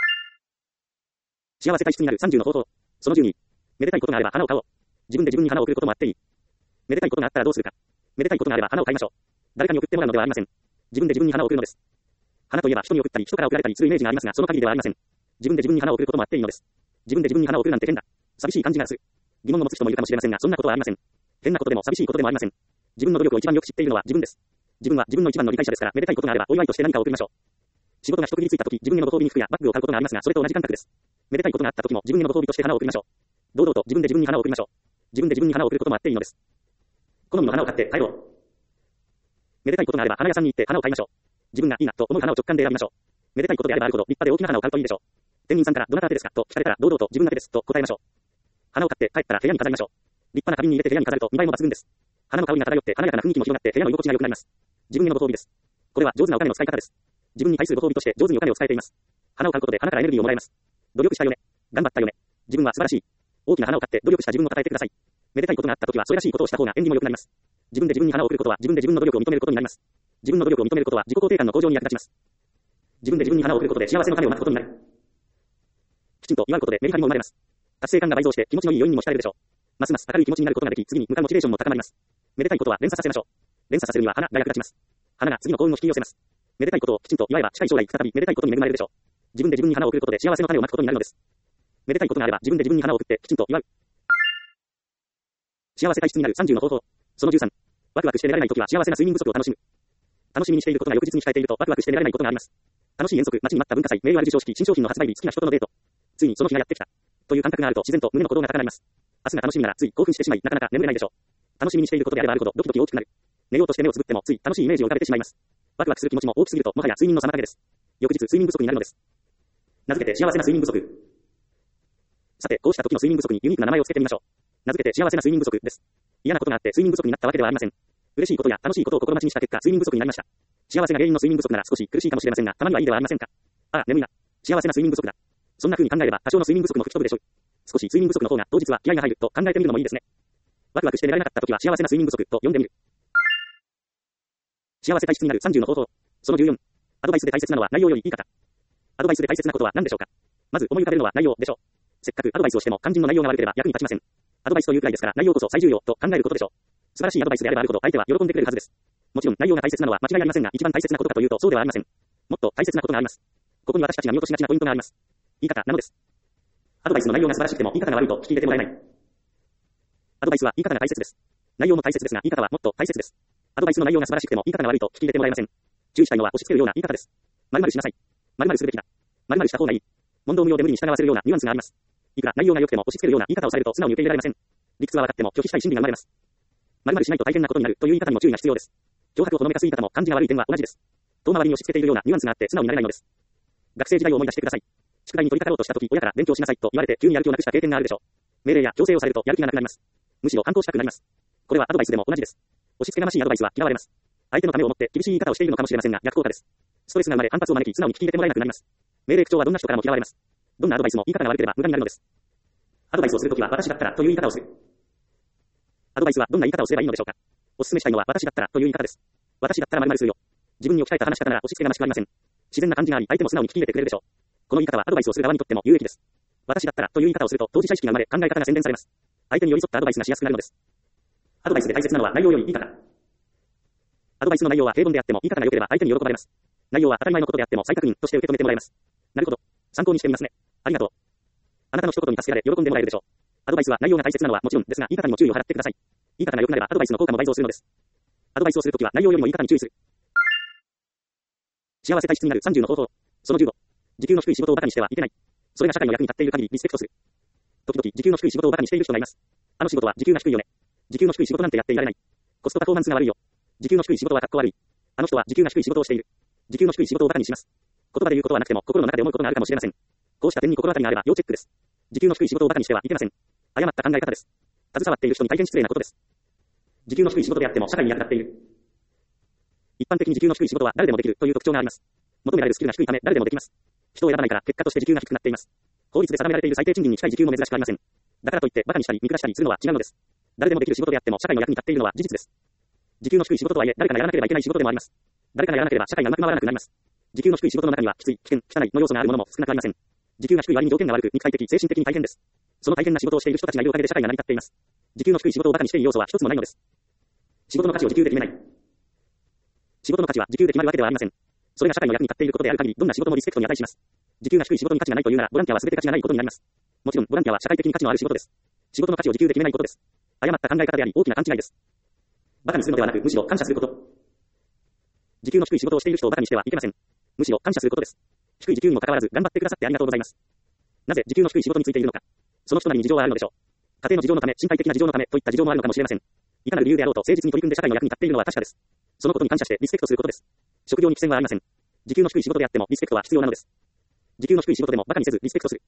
幸せ体質になる30の方法。その12。めでたいことがあれば花を買おう。自分で自分に花を贈ることもあっていい。めでたいことがあったらどうするか。めでたいことがあれば花を買いましょう。誰かに贈ってもらうのではありません。自分で自分に花を贈るのです。花といえば人に贈ったり人から贈られたりするイメージがありますがその限りではありません。自分で自分に花を贈ることもあっていいのです。自分で自分に花を贈るなんて変だ。寂しい感じがする。疑問を持つ人もいるかもしれませんがそんなことはありません。変なことでも寂しいことでもありません。自分の努力を一番よく知っているのは自分です。自分は自分の一番の理解者ですからめでたいことがあればお祝いとして何かを贈りましょう。仕事が一区切りついたとき自分へのご褒美に服やバッグを買うことがありますがそれと同じ感覚です。めでたいことがあったときも自分へのご褒美として花を贈りましょう。堂々と自分で自分に花を贈りましょう。自分で自分に花を贈ることもあっていいのです。好みの花を買って帰ろう。めでたいことがあれば花屋さんに行って花を買いましょう。自分がいいなと思う花を直感で選びましょう。めでたいことであればあるほど立派で大きな花を買うといいでしょう。店員さんからどなた宛てですかと聞かれたら堂々と自分宛てですと答えましょう。花を買って帰ったら部屋に飾りましょう。立派な花瓶に入れて部屋に飾ると見栄えも抜群です。花の香りが漂って華やかな雰囲気も広がって部屋の居心地が良くなります。自分へのご褒美です。これは上手なお金の使い方です。自分に対するご褒美として上手にお金を使えています。花を買うことで花からエネルギーをもらえます。努力したよね。頑張ったよね。自分は素晴らしい。大きな花を買って努力した自分を称えてください。めでたいことがあったときはそれらしいことをした方が縁起も良くなります。自分で自分に花を贈ることは自分で自分の努力を認めることになります。自分の努力を認めることは自己肯定感の向上に役立ちます。自分で自分に花を贈ることで幸せの種をまくことになる。きちんと祝うことでメリハリも生まれます。達成感が倍増して気持ちのいい余韻にも浸れるでしょう。 ますます明るい気持ちになることができ、次に向かうモチベーションも高まります。めでたいことは連鎖させましょう。連鎖させるには花が役立ちます。花が次の幸運を引き寄せます。めでたいことをきちんと祝えば近い将来再びめでたいことに恵まれるでしょう。自分で自分に花を贈ることで幸せの種をまくことになるのです。めでたいことがあれば自分で自分に花を贈ってきちんと祝う。幸せ体質になる30の方法。その13。ワクワクして寝られないときは幸せな睡眠不足を楽しむ。楽しみにしていることが翌日に控えているとワクワクして寝られないことがあります。楽しい遠足、待ちに待った文化祭、名誉ある授賞式、新商品の発売日、好きな人とのデート。ついにその日がやってきた。という感覚があると自然と胸の鼓動が高鳴ります。明日が楽しみならつい興奮してしまい、なかなか眠れないでしょう。楽しみにしていることであればあるほどドキドキ大きくなる。寝ようとして目をつぶってもつい楽しいイメージを浮かべてしまいます。ワクワクする気持ちも大きすぎるともはや睡眠の妨げです。翌日睡眠不足になるのです。名付けて幸せな睡眠不足。さて、こうした時の睡眠不足にユニークな名前をつけてみましょう。名付けて幸せな睡眠不足です。嫌なことがあって睡眠不足になったわけではありません。嬉しいことや楽しいことを心待ちにした結果睡眠不足になりました。幸せが原因の睡眠不足なら少し苦しいかもしれませんが、たまにはいいではありませんか。ああ、眠いな。幸せな睡眠不足だ。そんな風に考えれば多少の睡眠不足も吹き飛ぶでしょう。少し睡眠不足の方が当日は気合が入ると考えてみるのもいいですね。ワクワクして寝られなかった時は幸せな睡眠不足と呼んでみる。幸せ体質になる30の方法。その14。アドバイスで大切なのは内容より言い方。アドバイスで大切なことは何でしょうか。まず思い浮かべるのは内容でしょう。せっかくアドバイスをしても肝心の内容が悪ければ役に立ちません。アドバイスというくらいですから内容こそ最重要と考えることでしょう。素晴らしいアドバイスであればあるほど相手は喜んでくれるはずです。もちろん内容が大切なのは間違いありませんが、一番大切なことかというとそうではありません。もっと大切なことがあります。ここに私たちが見落としがちなポイントがあります。言い方なのです。アドバイスの内容が素晴らしくても言い方が悪いと聞き入れてもらえない。アドバイスは言い方が大切です。内容も大切ですが言い方はもっと大切です。アドバイスの内容が素晴らしくても言い方が悪いと聞き入れてもらえません。注意したいのは押し付けるような言い方です。〇〇しなさい。〇〇するべきだ。〇〇した方がいい。問答無用で無理に従わせるようなニュアンスがあります。いくら内容が良くても押し付けるような言い方をされると素直に受け入れられません。理屈は分かっても拒否したい心理が生まれます。〇〇しないと大変なことになるという言い方にも注意が必要です。脅迫をほのめかす言い方も感じが悪い点は同じです。遠回りに押し付けているようなニュアンスがあって素直になれないのです。学生時代を思い出してください。宿題に取り掛かろうとしたとき、親から勉強しなさいと言われて急にやる気をなくした経験があるでしょう。命令や強制をされるとやる気がなくなります。むしろ反抗したくなります。これはアドバイスでも同じです。押し付けがましいアドバイスは嫌われます。相手のためを思って厳しい言い方をしているのかもしれませんが逆効果です。ストレスが生まれ反発を招き素直に聞き入れてもらえなくなります。命令口調はどんな人からも嫌われます。どんなアドバイスも言い方が悪ければ無駄になるのです。アドバイスをするときは私だったらという言い方をする。アドバイスはどんな言い方をすればいいのでしょうか。お勧めしたいのは私だったらという言い方です。私だったら〇〇するよ。自分に置き換えた話し方なら押し付けがましくありません。自然な感じがあり相手も素直に聞き入れてくれるでしょう。この言い方はアドバイスをする側にとっても有益です。私だったらという言い方をすると当事者意識が生まれ考え方が洗練されます。相手に寄り添ったアドバイスがしやすくなるのです。アドバイスで大切なのは内容より言い方。アドバイスの内容は平凡であっても言い方が良ければ相手に喜ばれます。内容は当たり前のことであっても再確認として受け止めてもらえます。なるほど。参考にしてみますね。ありがとう。あなたの一言に助けられ喜んでもらえるでしょう。アドバイスは内容が大切なのはもちろんですが言い方にも注意を払ってください。言い方が良くなればアドバイスの効果も倍増するのです。アドバイスをするときは内容よりも言い方に注意する。幸せ体質になる30の方法。その15。時給の低い仕事をバカにしてはいけない。それが社会の役に立っている限りリスペクトする。時々時給の低い仕事をバカにしている人がいます。あの仕事は時給が低いよね。時給の低い仕事なんてやっていられない。コストパフォーマンスが悪いよ。時給の低い仕事はかっこ悪い。あの人は時給が低い仕事をしている。時給の低い仕事をバカにします。言葉で言うことはなくても心の中で思うことがあるかもしれません。こうした点に心当たりがあれば要チェックです。時給の低い仕事をバカにしてはいけません。誤った考え方です。携わっている人に大変失礼なことです。時給の低い仕事であっても社会に役立っている。一般的に時給の低い仕事は誰でもできるという特徴があります。求められるスキルが低いため誰でもできます。人を選ばないから結果として時給が低くなっています。法律で定められている最低賃金に近い時給も珍しくありません。だからといってバカにしたり見下したりするのは違うのです。誰でもできる仕事であっても社会の役に立っているのは事実です。時給の低い仕事とはいえ誰かがやらなければいけない仕事でもあります。誰かがやらなければ社会がうまく回らなくなります。時給の低い仕事の中にはきつい、危険、汚いの要素があるものも少なくありません。時給が低い割に条件が悪く肉体的、精神的に大変です。その大変な仕事をしている人たちがいるおかげで社会が成り立っています。時給の低い仕事をバカにしている要素は一つもないのです。仕事の価値を時給で決めない。仕事の価値は時給で決まるわけではありません。それが社会の役に立っていることである限り、どんな仕事もリスペクトに値します。時給が低い仕事に価値がないというなら、ボランティアは全て価値がないことになります。もちろん、ボランティアは社会的に価値のある仕事です。仕事の価値を時給で決めないことです。誤った考え方であり、大きな勘違いです。バカにするのではなく、むしろ感謝すること。時給の低い仕事をしている人をバカにしてはいけません。むしろ感謝することです。低い時給にもかかわらず、頑張ってくださってありがとうございます。なぜ時給の低い仕事についているのか。その人なりに事情はあるのでしょう。家庭の事情のため、身体的な事情のためといった事情もあるのかもしれません。いかなる理由であろうと誠実に取り組んで社会の役に立っているのは確かです。そのことに感謝してリスペクトすることです。職業に規制はありません。時給の低い仕事であってもリスペクトは必要なのです。時給の低い仕事でもバカにせずリスペクトする。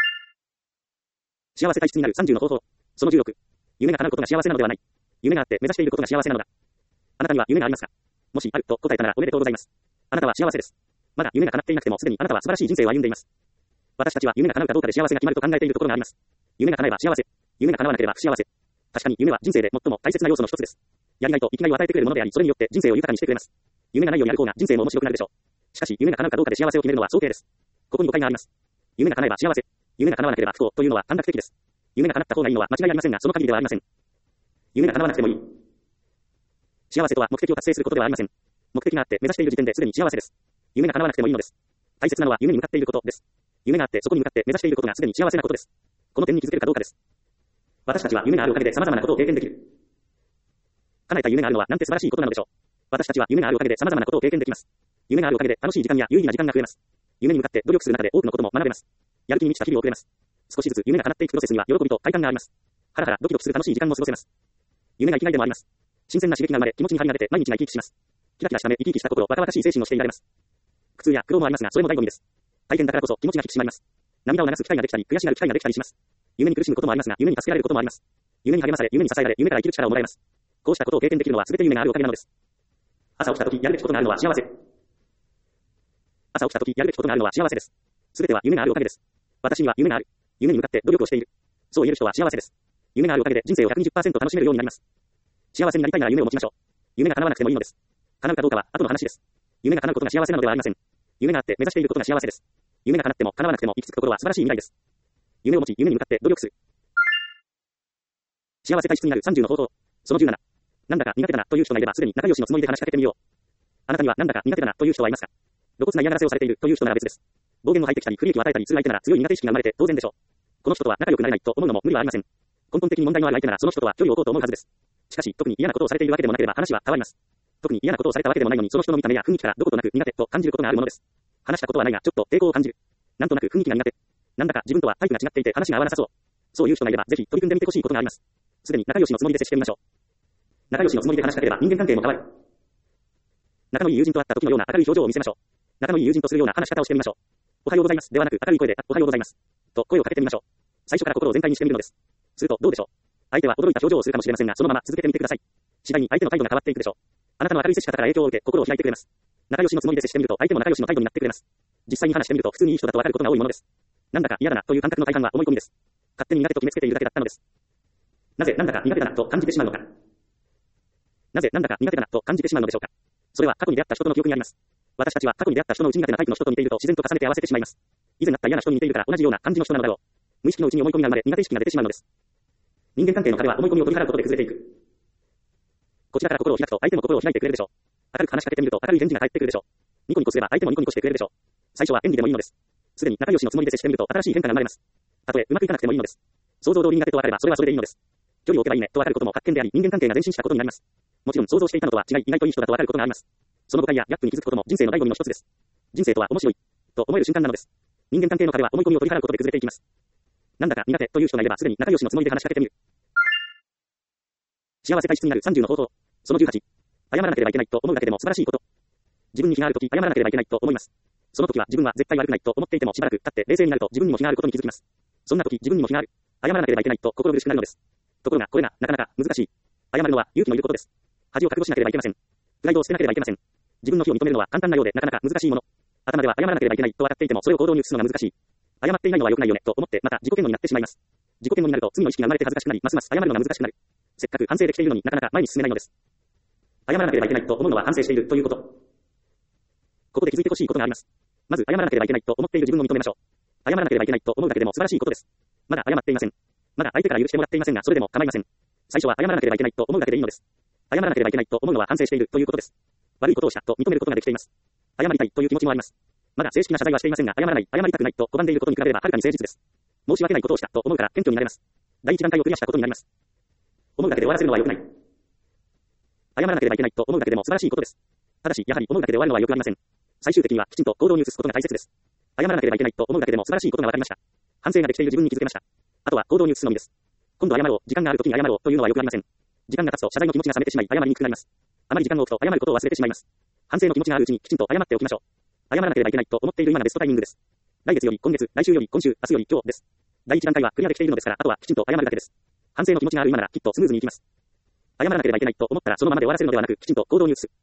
幸せ体質になる30の方法。その16。夢が叶うことが幸せなのではない。夢があって目指していることが幸せなのだ。あなたには夢がありますか。もしあると答えたならおめでとうございます。あなたは幸せです。まだ夢が叶っていなくてもすでにあなたは素晴らしい人生を歩んでいます。私たちは夢が叶うかどうかで幸せが決まると考えているところがあります。夢が叶えば幸せ。夢が叶わなければ不幸せ。確かに夢は人生で最も大切な要素の一つです。やりがいと生きがいを与えてくれるものであり、それによって人生を豊かにしてくれます。夢がないようにやる方が人生も面白くなるでしょう。しかし夢が叶うかどうかで幸せを決めるのは想定です。ここに誤解があります。夢が叶えば幸せ。夢が叶わなければ不幸というのは短絡的です。 夢が叶った方がいいのは間違いありませんが、その限りではありません。夢が叶わなくてもいい。幸せとは目的を達成することではありません。目的があって目指している時点ですでに幸せです。夢が叶わなくてもいいのです。大切なのは夢に向かっていることです。夢があってそこに向かって目指していることがすでに幸せなことです。この点に気づけるかどうかです。私たちは夢があるおかげで様々なことを経験できる。叶えた夢があるのはなんて素晴らしいことなのでしょう。私たちは夢があるおかげで様々なことを経験できます。夢があるおかげで楽しい時間や有意義な時間が増えます。夢に向かって努力する中で多くのことも学べます。やる気に満ちた日々を送れます。少しずつ夢が叶っていくプロセスには喜びと快感があります。ハラハラドキドキする楽しい時間も過ごせます。夢が生きがいでもあります。新鮮な刺激が生まれ気持ちに張りが出て毎日が生き生きします。キラキラした目、生き生きした心、若々しい精神をしていられます。苦痛や苦労もありますが、それも醍醐味です。大変だからこそ気持ちが引き締まります。涙を流す機会ができたり、悔しがる機会ができたりします。夢に苦しむこともありますが、夢に助けられることもあります。夢に励まされ、夢に支えられ、夢から生きる力をもらえます。こうしたことを経験できるのは全て夢があるおかげなのです。朝起きた時やるべきことがあるのは幸せ。朝起きた時やるべきことがあるのは幸せです。全ては夢があるおかげです。私には夢がある。夢に向かって努力をしている。そう言える人は幸せです。夢があるおかげで人生を 120% 楽しめるようになります。幸せになりたいなら夢を持ちましょう。夢が叶わなくてもいいのです。叶うかどうかは後の話です。夢が叶うことが幸せなのではありません。夢があって目指していることが幸せです。夢が叶っても叶わなくても行き着くところは素晴らしい未来です。夢を持ち夢に向かって努力する。幸せ体質になる30の方法。その17。なんだか苦手だなという人がいればすでに仲良しのつもりで話しかけてみよう。あなたにはなんだか苦手だなという人はいますか？露骨な嫌がらせをされているという人なら別です。暴言を吐いてきたり不利益を与えたりする相手なら強い苦手意識が生まれて当然でしょう。この人とは仲良くなれないと思うのも無理はありません。根本的に問題のある相手ならその人とは距離を置こうと思うはずです。しかし特に嫌なことをされているわけでもなければ話は変わります。特に嫌なことをされたわけでもないのにその人の見た目や雰囲気からどことなく苦手と感じることがあるものです。話したことはないがちょっと抵抗を感じる。なんとなく雰囲気が苦手。なんだか自分とはタイプが違っていて話が合わなさそう。そういう人がいればぜひ取り組んでみてほしいことがあります。すでに仲良しのつもりで接してみましょう。仲良しのつもりで話しかければ人間関係も変わる。仲のいい友人と会った時のような明るい表情を見せましょう。仲のいい友人とするような話し方をしてみましょう。おはようございますではなく明るい声でおはようございますと声をかけてみましょう。最初から心を全開にしてみるのです。するとどうでしょう。相手は驚いた表情をするかもしれませんがそのまま続けてみてください。次第に相手の態度が変わっていくでしょう。あなたの明るい接し方から影響を受け心を開いてくれます。仲良しのつもりで接してみると相手も仲良しの態度になってくれます。実際に話してみると普通にいい人だとわかることが多いものです。なんだか嫌だなという感覚の体感は思い込みです。勝手に苦手と決めつけているだけだったのです。なぜなんだか苦手だなと感じてしまうのか。なぜなんだか苦手だなと感じてしまうのでしょうか。それは過去に出会った人との記憶にあります。私たちは過去に出会った人のうち苦手なタイプの人と似ていると自然と重ねて合わせてしまいます。以前あった嫌な人に似ているから同じような感じの人なのだろう。無意識のうちに思い込みが生まれ苦手意識が出てしまうのです。人間関係の壁は思い込みを取り払うことで崩れていく。こちらから心を開くと相手も心を開いてくれるでしょう。明るく話しかけてみると明るい返事が返ってくるでしょう。ニコニコすれば相手もニコニコしてくれるでしょう。最初は演技でもいいのです。すでに仲良しのつもりで接してみると新しい変化が生まれます。たとえうまくいかなくてもいいのです。想像通り苦手と分かればそれはそれでいいのです。距離を置けばいいねと分かることも発見であり人間関係が前進したことになります。もちろん想像していたのとは違い意外といい人だと分かることがあります。その誤解やギャップに気づくことも人生の醍醐味の一つです。人生とは面白いと思える瞬間なのです。人間関係の壁は思い込みを取り払うことで崩れていきます。なんだか苦手という人がいればすでに仲良しのつもりで話しかけてみる。幸せ体質になる30の方法。その18。謝らなければいけないと思うだけでも素晴らしいこと。自分に非があるとき謝らなければいけないと思います。その時は自分は絶対悪くないと思っていてもしばらく経って冷静になると自分にも非があることに気づきます。そんな時自分にも非がある。謝らなければいけないと心苦しくなるのです。ところがこれがなかなか難しい。謝るのは勇気のいることです。恥を覚悟しなければいけません。プライドを捨てなければいけません。自分の非を認めるのは簡単なようでなかなか難しいもの。頭では謝らなければいけないと分かっていてもそれを行動に移すのが難しい。謝っていないのは良くないよねと思ってまた自己嫌悪になってしまいます。自己嫌悪になると罪の意識が生まれて恥ずかしくなりますます謝るのが難しくなる。せっかく反省できているのになかなか前に進めないのです。謝らなければいけないと思うのは反省しているということ。ここで気づいてほしいことがあります。まず謝らなければいけないと思っている自分を認めましょう。謝らなければいけないと思うだけでも素晴らしいことです。まだ謝っていません。まだ相手から許してもらっていませんがそれでも構いません。最初は謝らなければいけないと思うだけでいいのです。謝らなければいけないと思うのは反省しているということです。悪いことをしたと認めることができています。謝りたいという気持ちもあります。まだ正式な謝罪はしていませんが謝らない、謝りたくないと拒んでいることに比べればはるかに誠実です。申し訳ないことをしたと思うから謙虚になれます。第一段階をクリアしたことになります。思うだけで終わらせるのは良くない。謝らなければいけないと思うだけでも素晴らしいことです。ただしやはり思うだけで終わるのは良くありません。最終的にはきちんと行動に移すことが大切です。謝らなければいけないと思うだけでも素晴らしいことが分かりました。反省ができている自分に気づけました。あとは行動に移すのみです。今度謝ろう、時間があるときに謝ろうというのはよくありません。時間が経つと謝罪の気持ちが冷めてしまい謝りにくくなります。あまり時間が置くと謝ることを忘れてしまいます。反省の気持ちがあるうちにきちんと謝っておきましょう。謝らなければいけないと思っている今がベストタイミングです。来月より今月、来週より今週、明日より今日です。第一段階はクリアできているのですから、あとはきちんと謝るだけです。反省の気持ちがある今ならきっとスムーズにいきます。謝らなければいけないと思ったらそのままで終わらせるのではなく、きちんと行動に移す。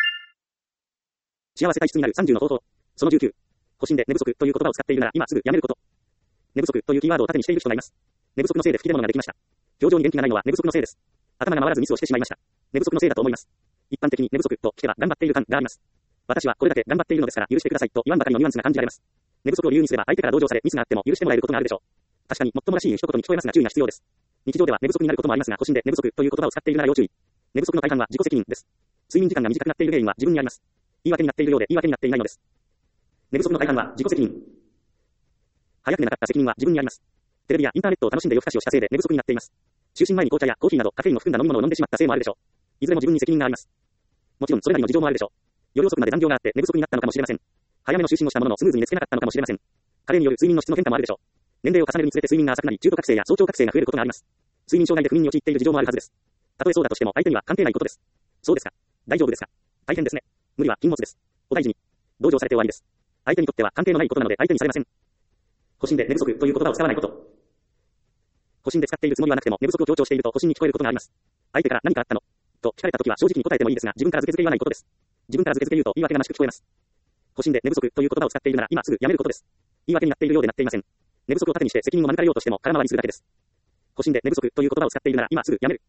幸せ体質になる30の方法。その19。保身で寝不足という言葉を使っているなら今すぐやめること。寝不足というキーワードを盾にしている人がいます。寝不足のせいで吹き出物ができました。表情に元気がないのは寝不足のせいです。頭が回らずミスをしてしまいました。寝不足のせいだと思います。一般的に寝不足と聞けば頑張っている感があります。私はこれだけ頑張っているのですから許してくださいと言わんばかりのニュアンスが感じられます。寝不足を理由にすれば相手から同情されミスがあっても許してもらえることがあるでしょう。 確かに、もっともらしい一言に聞こえますが注意が必要です。日常では寝不足になることもありますが、個人で寝不足という言葉を使っているなら要注意。寝不足の大半は自己責任です。睡眠時間が短くなっている原因は自分にあります。言い訳になっているようで言い訳になっていないのです。寝不足の大半は自己責任。早く寝なかった責任は自分にあります。テレビやインターネットを楽しんで夜更かしをしたせいで寝不足になっています。就寝前に紅茶やコーヒーなどカフェインを含んだ飲み物を飲んでしまったせいもあるでしょう。いずれも自分に責任があります。もちろんそれなりの事情もあるでしょう。夜遅くまで残業があって寝不足になったのかもしれません。早めの就寝をしたもののスムーズに寝つけなかったのかもしれません。加齢による睡眠の質の変化もあるでしょう。年齢を重ねるにつれて睡眠が浅くなり、中途覚醒や早朝覚醒が増えることがあります。睡眠障害で不眠に陥っている事情もあるはずです。たとえそうだとしても相手には関係ないことです。そうですか。大丈夫ですか。大変ですね。無理は禁物です。お大事に。同情されて終わりです。相手にとっては関係のないことなので相手にされません。保身で寝不足という言葉を使わないこと。保身で使っているつもりはなくても寝不足を強調していると保身に聞こえることがあります。相手から何かあったのと聞かれたときは正直に答えてもいいですが、自分からずけずけ言わないことです。自分からずけずけ言うと言い訳がましく聞こえます。保身で寝不足という言葉を使っているなら今すぐやめることです。言い訳になっているようでなっていません。寝不足を盾にして責任を免れようとしても空回りするだけです。保身で寝不足という言葉を使っているなら今すぐやめる。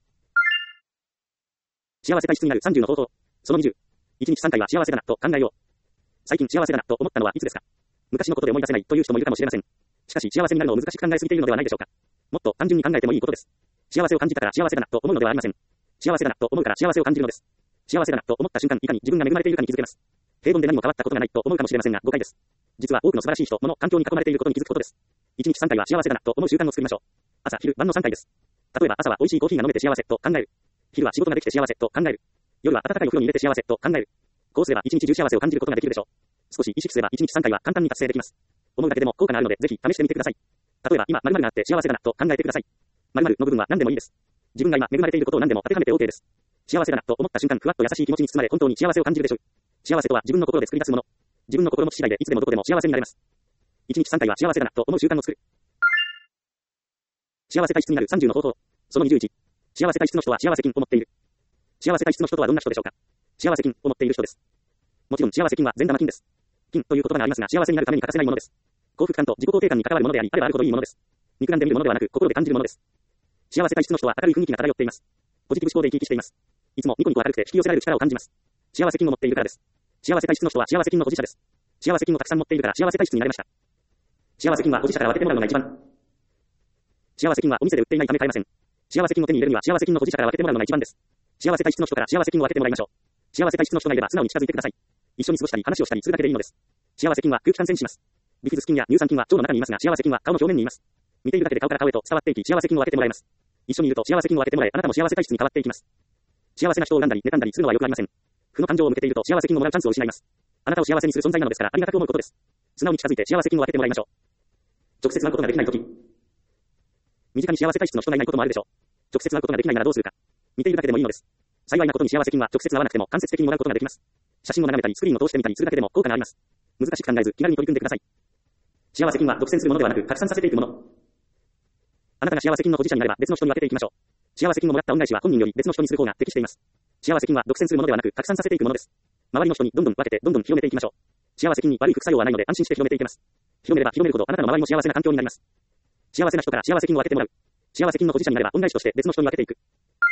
幸せ体質になる30の方法。その20。1日3回は幸せだなと考えよう。最近幸せだなと思ったのはいつですか。昔のことで思い出せないという人もいるかもしれません。しかし幸せになるのを難しく考えすぎているのではないでしょうか。もっと単純に考えてもいいことです。幸せを感じたから幸せだなと思うのではありません。幸せだなと思うから幸せを感じるのです。幸せだなと思った瞬間いかに自分が恵まれているかに気づけます。平凡で何も変わったことがないと思うかもしれませんが誤解です。実は多くの素晴らしい人、物、環境に囲まれていることに気づくことです。1日3回は幸せだなと思う習慣を作りましょう。朝、昼、晩の3回です。例えば朝は美味しいコーヒーが飲めて幸せと考える。昼は仕事ができて幸せと考える。夜は暖かいお風呂に入れて幸せと考える。こうすれば一日中幸せを感じることができるでしょう。少し意識すれば1日3回は簡単に達成できます。思うだけでも効果があるのでぜひ試してみてください。例えば今〇〇があって幸せだなと考えてください。〇〇の部分は何でもいいです。自分が今恵まれていることを何でも当てはめて OK です。幸せだなと思った瞬間ふわっと優しい気持ちに包まれ本当に幸せを感じるでしょう。幸せとは自分の心で作り出すもの。自分の心持ち次第でいつでもどこでも幸せになれます。1日3回は幸せだなと思う習慣を作る。幸せ体質になる30の方法。その21。幸せ体質の人は幸せ金を持っている。幸せ体質の人とはどんな人でしょうか。幸せ金を持っている人です。もちろん幸せ金は善玉金です。金という言葉がありますが幸せになるために欠かせないものです。幸福感と自己肯定感に関わるものであり、あればあるほどいいものです。肉眼で見るものではなく心で感じるものです。幸せ体質の人は明るい雰囲気が漂っています。ポジティブ思考で生き生きしています。いつもニコニコ明るくて引き寄せられる力を感じます。幸せ金を持っているからです。幸せ体質の人は幸せ金の保持者です。幸せ金をたくさん持っているから幸せ体質になれました。幸せ金は保持者から分けてもらうのが一番。幸せ金はお店で売っていないため買えません。幸せ金を手に入れるには幸せ金の保持者から分けてもらうのが一番です。幸せ体質の人から幸せ金を分けてもらいましょう。幸せ体質の人がいれば素直に近づいてください。一緒に過ごしたり話をしたりするだけでいいのです。幸せ金は空気感染します。ビフィズス菌や乳酸菌は腸の中にいますが幸せ菌は顔の表面にいます。見ているだけで顔から顔へと伝わっていき幸せ菌を分けてもらいます。一緒にいると幸せ菌を分けてもらえあなたも幸せ体質に変わっていきます。幸せな人を恨んだり妬んだりするのはよくありません。負の感情を向けていると幸せ菌をもらうチャンスを失います。あなたを幸せにする存在なのですからありがたく思うことです。素直に近づいて幸せ菌を分けてもらいましょう。直接なことができないとき。身近に幸せ体質の人がいないこともあるでしょう。直接なことができないならどうするか。見ているだけでもいいのです。幸いなことに幸せ菌は直接会わなくても間接的にもらうことができます。写真を眺めたりスクリーンを通してみたりするだけでも効果があります。難しく考えず気軽に取り組んでください。幸せ菌は独占するものではなく拡散させていくもの。あなたが幸せ菌の保持者になれば別の人に分けていきましょう。幸せ菌をもらった恩返しは本人より別の人にする方が適しています。幸せ菌は独占するものではなく拡散させていくものです。周りの人にどんどん分けてどんどん広めていきましょう。幸せ菌に悪い副作用はないので安心して広めていけます。広めれば広めるほどあなたの周りも幸せな環境になります。幸せな人から幸せ菌を分けてもらう。幸せ菌の保持者になれば恩返しとして別の人に分けていく。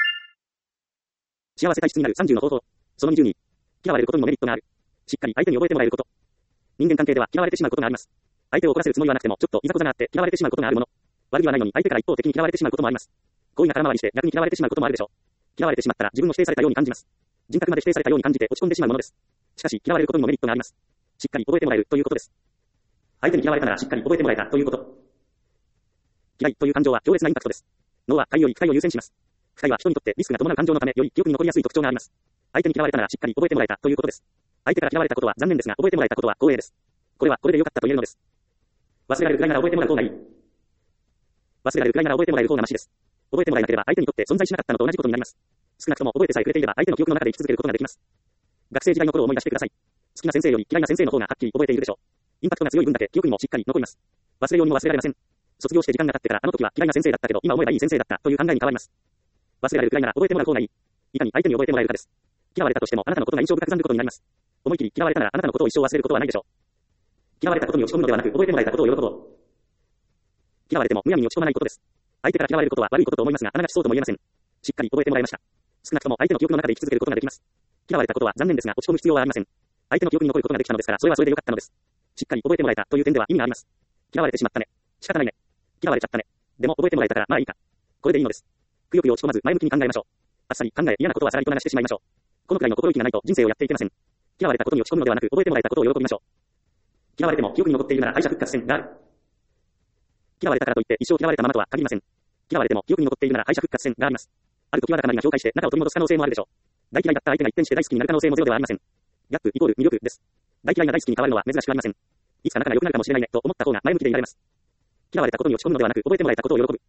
幸せ体質になる30の方法。その22。嫌われることにもメリットがある。しっかり相手に覚えてもらえること。人間関係では嫌われてしまうことがあります。相手を怒らせるつもりはなくてもちょっといざこざがあって嫌われてしまうことがあるもの。悪気はないのに相手から一方的に嫌われてしまうこともあります。好意が空回りして逆に嫌われてしまうこともあるでしょう。嫌われてしまったら自分も否定されたように感じます。人格まで否定されたように感じて落ち込んでしまうものです。しかし嫌われることにもメリットがあります。しっかり覚えてもらえるということです。相手に嫌われたならしっかり覚えてもらえたということ。嫌いという感情は強烈なインパクトです。脳は快より不快を優先します。不快は人にとってリスクが伴う感情のためより記憶に残りやすい特徴があります。相手に嫌われたならしっかり覚えてもらえたということです。相手から嫌われたことは残念ですが覚えてもらえたことは光栄です。これはこれで良かったと言えるのです。忘れられるくらいなら覚えてもらう方がいい。忘れられるくらいなら覚えてもらえる方がマシです。覚えてもらえなければ相手にとって存在しなかったのと同じことになります。少なくとも覚えてさえくれていれば相手の記憶の中で生き続けることができます。学生時代の頃を思い出してください。好きな先生より嫌いな先生の方がはっきり覚えているでしょう。インパクトが強い分だけ記憶にもしっかり残ります。忘れようにも忘れられません。卒業して時間が経ってからあの時は嫌いな先生だったけど今思えばいい先生だったという考えに変わります。忘れられるくらいなら覚えてもらう方がいい。いかに相手に覚えてもらえるかです。嫌われたとしてもあなたのことが印象深く残ることになります。思い切り嫌われたならあなたのことを一生忘れることはないでしょう。嫌われたことに落ち込むのではなく覚えてもらえたことを喜ぼう。嫌われてもむやみに落ち込まないことです。相手から嫌われることは悪いことと思いますがあながちそうとも言えません。しっかり覚えてもらいました。少なくとも相手の記憶の中で生き続けることができます。嫌われたことは残念ですが落ち込む必要はありません。相手の記憶に残ることができたのですからそれはそれで良かったのです。しっかり覚えてもらえたという点では意味があります。嫌われてしまったね。仕方ないね。 嫌われちゃったね。でも覚えてもらえたからまあいいか。これでいいのです。くよくよ落ち込まず前向きに考えましょう。あっさり考え嫌なことはさらりと流してしまいましょう。このくらいの心意気がないと人生をやっていけません。嫌われたことに落ち込むのではなく覚えてもらえたことを喜びましょう。嫌われても記憶に残っているなら敗者復活戦がある。嫌われたからといって一生嫌われたままとは限りません。嫌われても記憶に残っているなら敗者復活戦があります。ある時は仲間が紹介して仲を取り戻す可能性もあるでしょう。大嫌いだった相手が一転して大好きになる可能性もゼロではありません。ギャップイコール魅力です。大嫌いが大好きに変わるのは珍しくありません。いつか仲が良くなるかもしれないねと思った方が前向きでいられます。嫌われたことに落ち込むのではなく覚えてもらえたことを喜ぶ。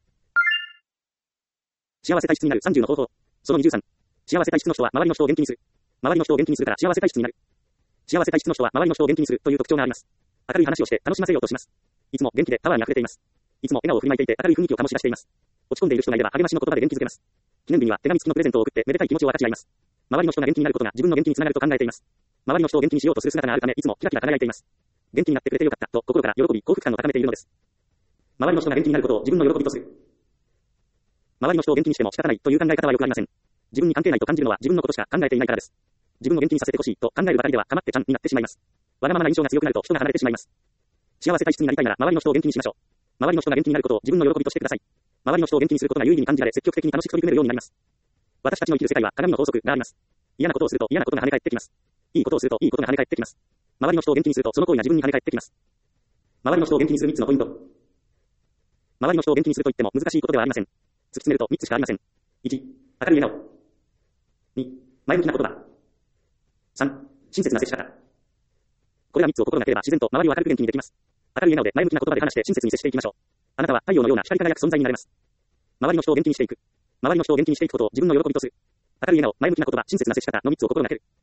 幸せ体質になる30の方法。その23。幸せ体質の人は周りの人を元気にする。周りの人を元気にするから幸せ体質になる。幸せ体質の人は周りの人を元気にするという特徴があります。明るい話をして楽しませようとします。いつも元気でパワーに溢れています。いつも笑顔を振りまいていて明るい雰囲気を醸し出しています。落ち込んでいる人がいれば励ましの言葉で元気づけます。記念日には手紙付きのプレゼントを送ってめでたい気持ちを分かち合います。周りの人が元気になることが自分の元気につながると考えています。周りの人を元気にしようとする姿があるためいつもキラキラ輝いています。元気になってくれてよかったと心から喜び幸福感を高めているのです。周りの人が元気になることを自分の喜びとする。周りの人を元気にしても仕方ないという考え方はよくありません。自分に関係ないと感じるのは自分のことしか考えていないからです。自分を元気にさせてほしいと考えるばかりではかまってちゃんになってしまいます。わがままな印象が強くなると人が離れてしまいます。幸せ体質になりたいなら周りの人を元気にしましょう。周りの人が元気になることを自分の喜びとしてください。周りの人を元気にすることが有意義に感じられ積極的に楽しく取り組めるようになります。私たちの生きる世界は鏡の法則があります。嫌なことをすると嫌なことが跳ね返ってきます。いいことをするといいことが跳ね返ってきます。周りの人を元気にするとその行為が自分に跳ね返ってきます。周りの人を元気にする3つのポイント。周りの人を元気にすると言っても難しいことではありません。突き詰めると3つしかありません。1、明るい笑顔。2、前向きな言葉。3、親切な接し方。これら3つを心がければ自然と周りを明るく元気にできます。明るい笑顔で前向きな言葉で話して親切に接していきましょう。あなたは太陽のような光り輝く存在になれます。周りの人を元気にしていく。周りの人を元気にしていくことを自分の喜びとする。明るい笑顔、前向きな言葉、親切な接し方の3つを心がける。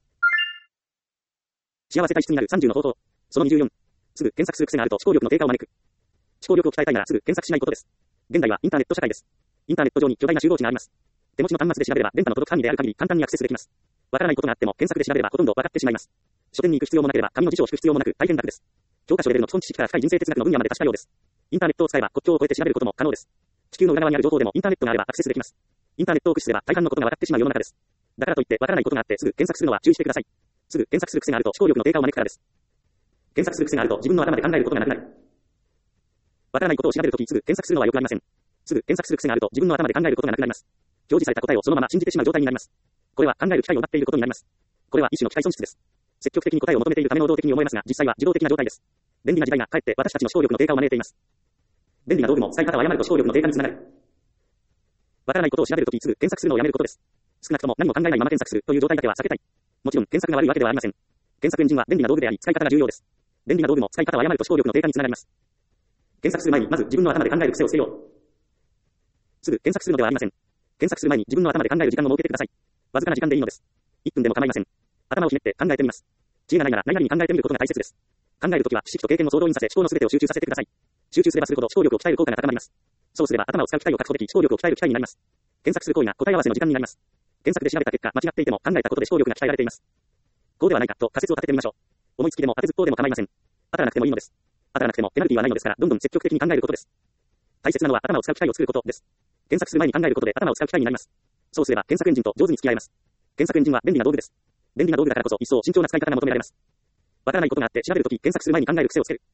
幸せ体質になる30の方法。その24。すぐ検索する癖があると思考力の低下を招く。思考力を鍛えたいならすぐ検索しないことです。現代はインターネット社会です。インターネット上に巨大な集合値があります。手持ちの端末で調べれば電波の届く範囲である限り簡単にアクセスできます。わからないことがあっても検索で調べればほとんど分かってしまいます。書店に行く必要もなければ紙の辞書を引く必要もなく大変楽です。教科書レベルの基本知識から深い人生哲学の分野まで達したようです。インターネットを使えば国境を越えて調べることも可能です。地球の裏側にある情報でもインターネットがあればアクセスできます。インターネットを駆使すれば大半のことが分かってしまう世の中です。だからといってわからないことがあってすぐ検索するのは注意してください。すぐ検索する癖があると思考力の低下を招くからです。検索する癖があると自分の頭で考えることがなくなる。わからないことを調べるときすぐ検索するのはよくありません。すぐ検索する癖があると自分の頭で考えることがなくなります。表示された答えをそのまま信じてしまう状態になります。これは考える機会を奪っていることになります。これは一種の機会損失です。積極的に答えを求めているため能動的に思えますが、実際は自動的な状態です。便利な時代がかえって私たちの思考力の低下を招いています。便利な道具も使い方を誤ると思考力の低下につながる。わからないことを調べるときすぐ検索するのをやめることです。少なくとも何も考えないまま検索するという状態だけは避けたい。もちろん検索が悪いわけではありません。検索エンジンは便利な道具であり使い方が重要です。便利な道具も使い方を誤ると思考力の低下につながります。検索する前にまず自分の頭で考える癖を捨てよう。すぐ検索するのではありません。検索する前に自分の頭で考える時間を設けてください。わずかな時間でいいのです。1分でも構いません。頭をひねって考えてみます。知恵がないなら何々に考えてみることが大切です。考えるときは知識と経験を総動員させ思考のすべてを集中させてください。集中すればするほど思考力を鍛える効果が高まります。そうすれば頭を使う機会を確保でき思考力を鍛える機会になります。検索する行為が答え合わせの時間になります。検索で調べた結果間違っていても考えたことで思考力が鍛えられています。こうではないかと仮説を立ててみましょう。思いつきでも当てずっぽうでも構いません。当たらなくてもいいのです。当たらなくてもペナルティはないのですからどんどん積極的に考えることです。大切なのは頭を使う機会を作ることです。検索する前に考えることで頭を使う機会になります。そうすれば検索エンジンと上手に付き合えます。検索エンジンは便利な道具です。便利な道具だからこそ一層慎重な使い方が求められます。わからないことがあって調べるとき検索する前に考える癖をつける。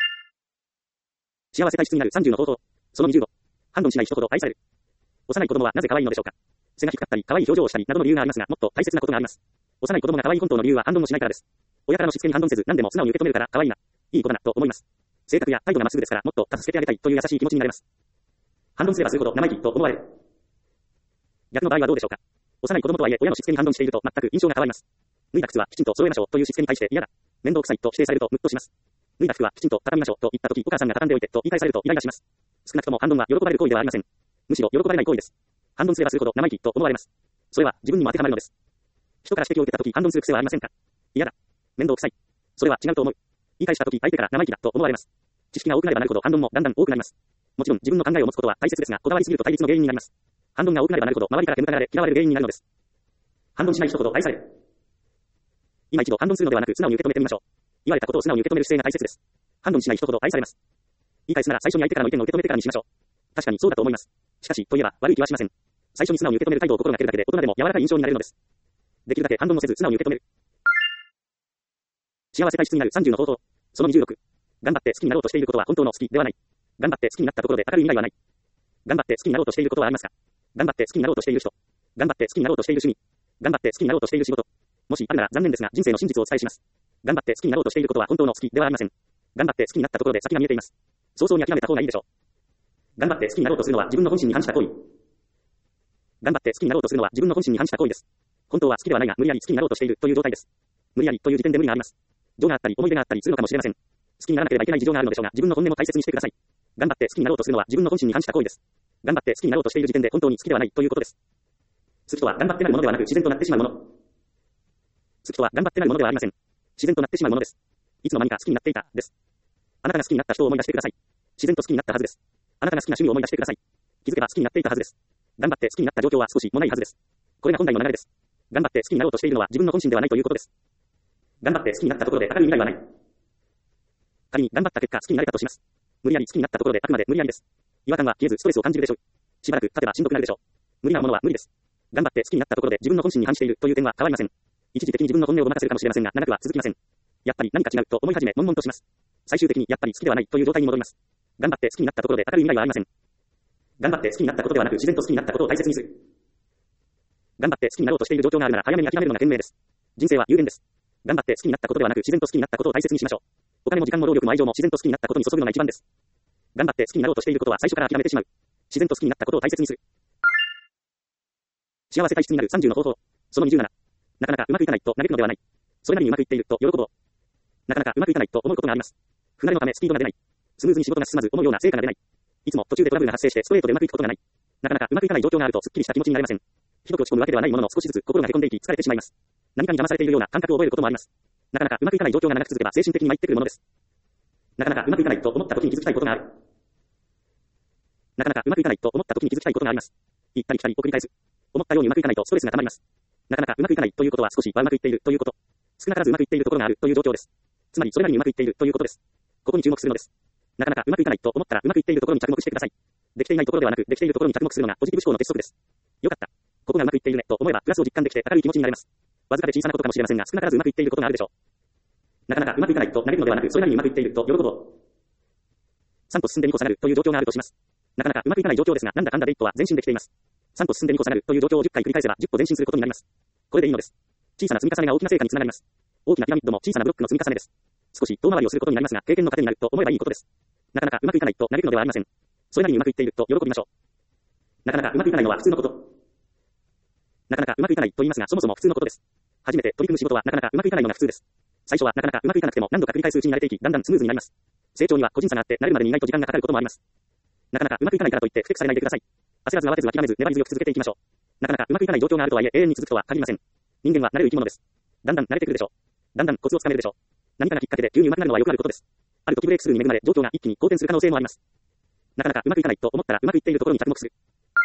幸せ体質になる30の方法。その25。反論しない人ほど愛される。幼い子供はなぜ可愛いのでしょうか。背が低かったり可愛い表情をしたりなどの理由がありますが、もっと大切なことがあります。幼い子供が可愛い本当の理由は反論をしないからです。親からのしつけに反論せず何でも素直に受け止めるから可愛いな、いい子だなと思います。性格や態度がまっすぐですからもっと助けてあげたいという優しい気持ちになれます。反論すればするほど生意気と思われる。逆の場合はどうでしょうか。幼い子供とはいえ親のしつけに反論していると全く印象が変わります。脱いだ靴はきちんと揃えましょうというしつけに対して嫌だ、面倒くさいと否定されるとムッとします。脱いだ服はきちんと畳みましょうと言ったときお母さんが畳んでおいてと言い返されるとイライラします。少なくとも反論は喜ばれる行為ではありません。むしろ喜ばれない行為です。反論すればするほど生意気と思われます。それは自分にも当てはまるのです。人から指摘を受けたとき反論する癖はありませんか。嫌だ、面倒くさい、それは違うと思う。言い返したとき相手から生意気だと思われます。知識が多くなればなるほど反論もだんだん多くなります。もちろん自分の考えを持つことは大切ですが、こだわりすぎると対立の原因になります。反論が多くなればなるほど周りから煙たがられ嫌われる原因になるのです。反論しない人ほど愛される。今一度反論するのではなく素直に受け止めてみましょう。言われたことを素直に受け止める姿勢が大切です。反論しない人ほど愛されます。言い返すなら最初に相手からの意見を受け止めてからにしましょう。確かにそうだと思います。しかし、といえば悪い気はしません。最初に素直に受け止める態度を心がけるだけで大人でも柔らかい印象になれるのです。できるだけ反論もせず素直に受け止める。幸せ体質になる30の方法。その26。頑張って好きになろうとしていることは本当の好きではない。 頑張って好きになったところで明るい未来はない。頑張って好きになろうとしていることはありますか？頑張って好きになろうとしている人。頑張って好きになろうとしている趣味。頑張って好きになろうとしている仕事。もしあるなら残念ですが人生の真実をお伝えします。頑張って好きになろうとしていることは本当の好きではありません。頑張って好きになったところで先が見えています。早々に諦めた方がいいでしょう。頑張って好きになろうとするのは自分の本心に反した行為。頑張って好きになろうとするのは自分の本心に反した行為です。本当は好きではないが無理やり好きになろうとしているという状態です。無理やりという時点で無理があります。情があったり思い出があったりするのかもしれません。好きにならなければいけない事情があるのでしょうが自分の本音も大切にしてください。頑張って好きになろうとするのは自分の本心に反した行為です。頑張って好きになろうとしている時点で本当に好きではないということです。好きとは頑張ってなるものではなく自然となってしまうもの。好きとは頑張ってなるものではありません。自然となってしまうものです。いつの間にか好きになっていた、です。あなたが好きになった人を思い出してください。自然と好きになったはずです。あなたが好きな趣味を思い出してください。気づけば好きになっていたはずです。頑張って好きになった状況は少しもないはずです。これが本来の流れです。頑張って好きになろうとしているのは自分の本心ではないということです。頑張って好きになったところで明るい未来はない。仮に頑張った結果好きになれたとします。無理やり好きになったところであくまで無理やりです。違和感は消えずストレスを感じるでしょう。しばらく経てばしんどくなるでしょう。無理なものは無理です。頑張って好きになったところで自分の本心に反しているという点は変わりません。一時的に自分の本音をごまかせるかもしれませんが長くは続きません。やっぱり何か違うと思い始め悶々とします。最終的にやっぱり好きではないという状態に戻ります。頑張って好きになったところで明るい未来はありません。頑張って好きになったことではなく自然と好きになったことを大切にする。頑張って好きになろうとしている状況があるなら早めに諦めるのが賢明です。人生は有限です。頑張って好きになったことではなく自然と好きになったことを大切にしましょう。お金も時間も労力も愛情も自然と好きになったことに注ぐのが一番です。頑張って好きになろうとしていることは最初から諦めてしまう。自然と好きになったことを大切にする。幸せ体質になる30の方法。その27。なかなかうまくいかないと嘆くのではない。それなりにうまくいっていると喜ぼう。なかなかうまくいかないと思うことがあります。不慣れのためスピードが出ない。スムーズに仕事が進まず思うような成果が出ない。いつも途中でトラブルが発生してストレートでうまくいくことがない。なかなかうまくいかない状況があるとすっきりした気持ちになれません。ひどく落ち込むわけではないものの少しずつ心がへこんでいき疲れてしまいます。何かに邪魔されているような感覚を覚えることもあります。なかなかうまくいかない状況が長く続けば精神的に参ってくるものです。なかなかうまくいかないと思った時に気づきたいことがある。なかなかうまくいかないと思った時に気づきたいことがあります。行ったり来たりを繰り返す。思ったようにうまくいかないとストレスが溜まります。なかなかうまくいかないということは少しはうまくいっているということ。少なからずうまくいっているところがあるという状況です。つまりそれなりにうまくいっているということです。ここに注目するのです。なかなかうまくいかないと思ったらうまくいっているところに着目してください。できていないところではなくできているところに着目するのがポジティブ思考の鉄則です。よかった。ここがうまくいっているねと思えばプラスを実感できて明るい気持ちになれます。わずかで小さなことかもしれませんが少なからずうまくいっていることがあるでしょう。なかなかうまくいかないと嘆くのではなくそれなりにうまくいっていると喜ぼう。3歩進んで2歩下がるという状況があるとします。なかなかうまくいかない状況ですがなんだかんだで一歩は前進できています。3歩進んで2歩下がるという状況を10回繰り返せば10歩前進することになります。これでいいのです。小さな積み重ねが大きな成果につながります。大きなピラミッドも小さなブロックの積み重ねです。少し遠回りをすることになりますが経験の糧になると思えばいいことです。なかなかうまくいかないと嘆くのではありません。それなりにうまくいっていると喜びましょう。なかなかうまくいかないのは普通のこと。なかなかうまくいかないと言いますがそもそも普通のことです。初めて取り組む仕事はなかなかうまくいかないのが普通です。最初はなかなかうまくいかなくても何度か繰り返すうちに慣れていきだんだんスムーズになります。成長には個人差があって慣れるまでに意外と時間がかかることもあります。なかなかうまくいかないからといって不適されないでください。焦らず慌てず諦めず粘り強く続けていきましょう。なかなかうまくいかない状況があるとはいえ永遠に続くとは限りません。人間は慣れる生き物です。だんだん慣れてくるでしょう。だんだんコツをつかめるでしょう。何かがきっかけで急に上手くなるのはよくあることです。ある時ブレイクスルーに恵まれ状況が一気に好転する可能性もあります。なかなかうまくいかないと思ったらうまくいっているところに着目する。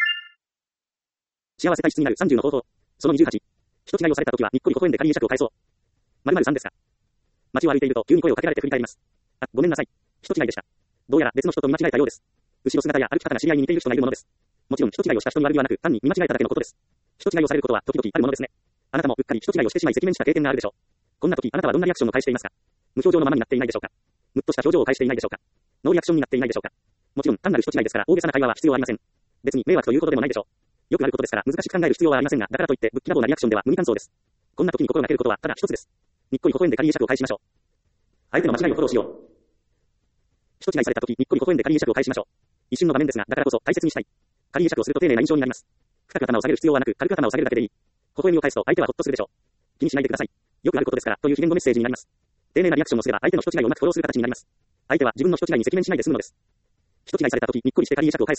幸せ体質になる30の方法。その28。人違いをされた時はにっこり微笑んで仮に尺を返そう。〇〇さんですか。街を歩いていると急に声をかけられて振り返ります。あ、ごめんなさい。人違いでした。どうやら別の人と見間違えたようです。後ろ姿や歩き方が知り合いに似ている人がいるものです。もちろん人違いをした人に悪いはなく単に見間違えただけのことです。人違いをされることは時々あるものですね。あなたもうっかり人違いをしてしまい赤面した経験があるでしょう。こんな時あなたはどんなリアクションを返していますか。無表情のままになっていないでしょうか。むっとした表情を返していないでしょうか。ノーリアクションになっていないでしょうか。もちろん単なる人違いですから大げさな会話は必要ありません。別に迷惑ということでもないでしょう。よくあることですから難しく考える必要はありませんが、だからといってぶっきらぼうなリアクションでは無理感想です。こんな時に心がけることはただ一つです。にっこり微笑んで仮に尺を返しましょう。相手の間違いをフォローしよう。人違いされた時にっこり微笑んで仮に尺を返しましょう。一瞬の場面ですがだからこそ大切にしたい。仮に尺をすると丁寧な印象になります。深く頭を下げる必要はなく軽く頭を下げるだけでいい。微笑みを返すと相手はほっとするでしょう。気にしないでください。よくあることですからという秘伝のメッセージになります。丁寧なリアクションをすれば相手の人違いをうまくフォローする形になります。相手は自分の人違いに赤面しないで済むのです。人違いされた時にっこりして仮に尺を返す。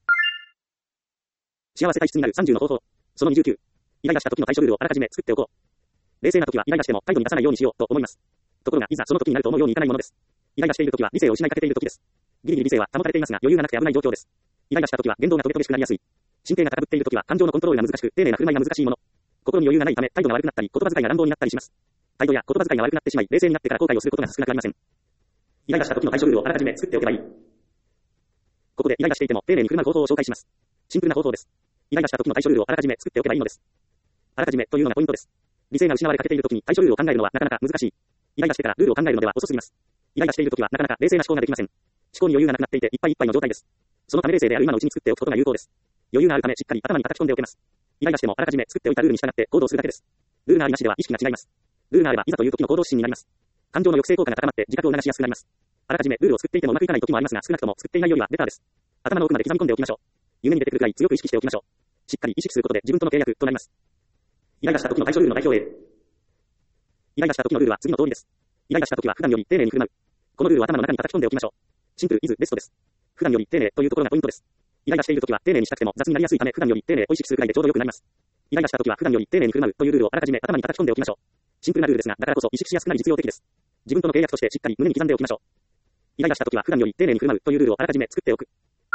幸せ体質になる30の方法。その29。イライラした時の対処ルールをあらかじめ作っておこう。冷静な時はイライラしても態度に出さないようにしようと思います。ところがいざその時になると思うようにいかないものです。イライラしている時は理性を失いかけている時です。ギリギリ理性は保たれていますが余裕がなくて危ない状況です。イライラした時は言動がトゲトゲしくなりやすい。神経が高ぶっている時は感情のコントロールが難しく丁寧な振る舞いが難しいもの。心に余裕がないため態度が悪くなったり言葉遣いが乱暴になったりします。態度や言葉遣いが悪くなってしまい冷静になってから後悔をすることが少なくありません。イライラした時の対処ルールをあらかじめ作っておけばいい。ここでイライラしていても丁寧に振る舞う方法を紹介します。シンプルな方法です。イライラした時の対処ルールをあらかじめ作っておけばいいのです。あらかじめというのがポイントです。理性が失われかけている時に対処ルールを考えるのはなかなか難しい。イライラしてからルールを考えるのでは遅すぎます。イライラしている時はなかなか冷静な思考ができません。 思考に余裕がなくなっていていっぱいいっぱいの状態です。そのため冷静である今のうちに作っておくことが有効です。余裕があるためしっかり頭に叩き込んでおけます。イライラしてもあらかじめ作っておいたルールに従って行動するだけです。ルールがありなしでは意識が違います。ルールがあればいざという時の行動指針になります。感情の抑制効果が高まって自覚を促しやすくなります。あらかじめルールを作っていてもうまくいかない時もありますが、少なくとも作っていないよりはベターです。頭の奥まで刻み込んでおきましょう。夢に出てくるくらい強く意識しておきましょう。しっかり意識することで自分との契約となります。イライラした時の対処ルールの代表例。イライラした時のルールは次の通りです。イライラした時は普段より丁寧に振る舞う。このルールを頭の中に叩き込んでおきましょう。シンプルイズベストです。普段より丁寧というところがポイントです。イライラしている時は丁寧にしたくても雑になりやすいため普段より丁寧を意識するくらいでちょうど良くなります。イライラした時は普段より丁寧に振る舞うというルールをあらかじめ頭に叩き込んでおきましょう。シンプルなルールですが、だからこそ意識しやすくなり実用的です。自分との契約としてしっかり胸に刻んでおきましょう。イライラした時は普段より丁寧に振る舞うというルールをあらかじめ作っておく。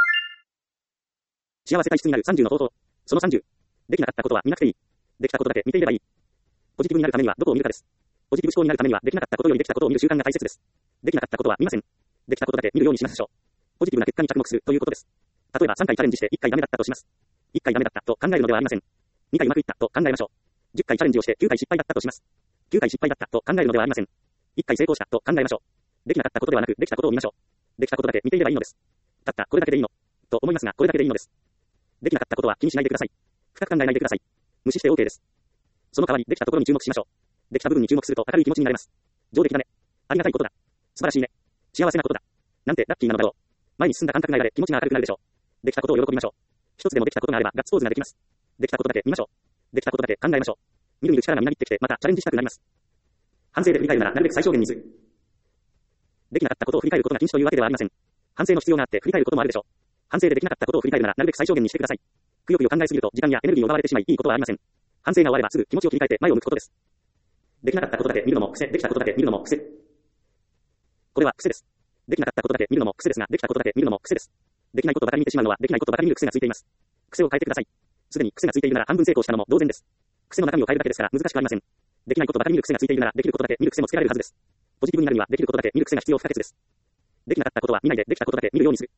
幸せ体質になる30の方法。その30。できなかったことは見なくていい。できたことだけ見ていればいい。ポジティブになるためにはどこを見るかです。ポジティブ思考になるためにはできなかったことよりできたことを見る習慣が大切です。できなかったことは見ません。できたことだけ見るようにしましょう。ポジティブな結果に着目するということです。例えば3回チャレンジして1回ダメだったとします。1回ダメだったと考えるのではありません。2回うまくいったと考えましょう。10回チャレンジをして9回失敗だったとします。9回失敗だったと考えるのではありません。1回成功したと考えましょう。できなかったことではなくできたことを見ましょう。できたことだけ見ていればいいのです。たったこれだけでいいのと思いますが、これだけでいいのです。できなかったことは気にしないでください。深く考えないでください。無視して OK です。その代わりできたところに注目しましょう。できた部分に注目すると明るい気持ちになれます。上出来だね。ありがたいことだ。素晴らしいね。幸せなことだ。なんてラッキーなのだろう。前に進んだ感覚が得られ気持ちが明るくなるでしょう。できたことを喜びましょう。一つでもできたことがあればガッツポーズができます。できたことだけ見ましょう。できたことだけ考えましょう。見る見る力がみなぎってきてまたチャレンジしたくなります。反省で振り返るならなるべく最小限にする。できなかったことを振り返ることが禁止というわけではありません。反省の必要があって振り返ることもあるでしょう。反省でできなかったことを振り返るならなるべく最小限にしてください。くよくよ考えすぎると時間やエネルギーを奪われてしまいいいことはありません。反省が終わればすぐ気持ちを切り替えて前を向くことです。できなかったことだけ見るのも癖、できたことだけ見るのも癖。これは癖です。できなかったことだけ見るのも癖ですが、できたことだけ見るのも癖です。できないことばかり見てしまうのはできないことばかり見る癖がついています。癖を変えてください。すでに癖がついているなら半分成功したのも同然です。癖の中身を変えるだけですから難しくありません。できないことばかり見る癖がついているならできることだけ見る癖もつけられるはずです。ポジティブになるにはできることだけ見る癖が必要不可欠です。できなかったことは見ないでできたことだけ見るようにする。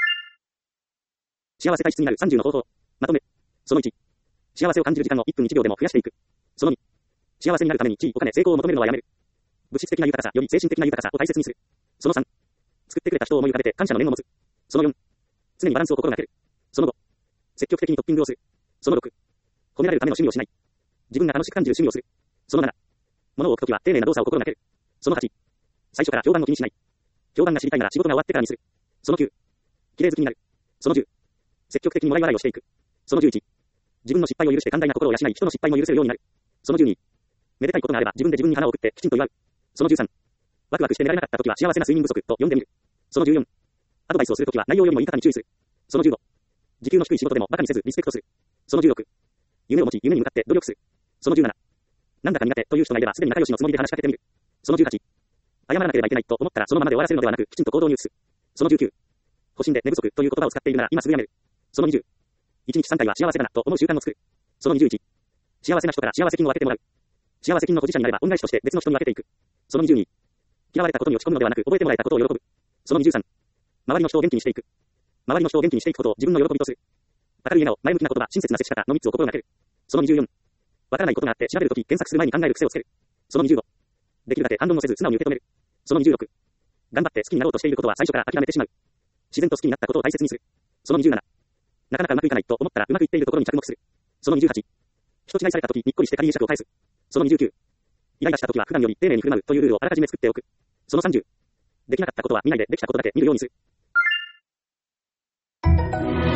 幸せ体質になる30の方法。まとめ。その1。幸せを感じる時間を1分1秒でも増やしていく。その2。幸せになるために地位、お金、成功を求めるのはやめる。物質的な豊かさより精神的な豊かさを大切にする。その3。作ってくれた人を思い浮かべて感謝の念を持つ。その4。常にバランスを心がける。その5。積極的にトッピングをする。その6。褒められるための趣味をしない。自分が楽しく感じる趣味をする。その7。物を置くときは丁寧な動作を心がける。その8。最初から評判を気にしない。評判が知りたいなら仕事が終わってからにする。その9。綺麗好きになる。その10。積極的にもらい笑いをしていく。その11。自分の失敗を許して寛大な心を養い人の失敗も許せるようになる。その12。めでたいことがあれば自分で自分に花を送ってきちんと祝う。その13。ワクワクして寝られなかったときは幸せな睡眠不足と呼んでみる。その14。アドバイスをするときは内容よりも言い方に注意する。その15。時給の低い仕事でも馬鹿にせずリスペクトする。その16。夢を持ち夢に向かって努力する。その17。なんだか苦手という人がいればすでに仲良しのつもりで話しかけてみる。その18。謝らなければいけないと思ったらそのままで終わらせるのではなくきちんと行動に移す。その19。保身で寝不足という言葉を使っているなら今すぐやめる。その20。1日3回は幸せだなと思う習慣を作る。その21。幸せな人から幸せ金を分けてもらう。幸せ金の保持者になれば恩返しとして別の人に分けていく。その22。嫌われたことに落ち込むのではなく覚えてもらえたことを喜ぶ。その23。周りの人を元気にしていく。周りの人を元気にしていくことを自分の喜びとする。明るい笑顔、前向きな言葉、親切な接し方の3つを心がける。その24。わからないことがあって調べるとき検索する前に考える癖をつける。その25。できるだけ反論もせず素直に受け止める。その26。頑張って好きになろうとしていることは最初から諦めてしまう。自然と好きになったことを大切にする。その27。なかなかうまくいかないと思ったらうまくいっているところに着目する。その28。人違いされたときにっこりして仮に尺を返す。その29。イライラしたときは普段より丁寧に振る舞うというルールをあらかじめ作っておく。その30。できなかったことは見ないでできたことだけ見るようにする。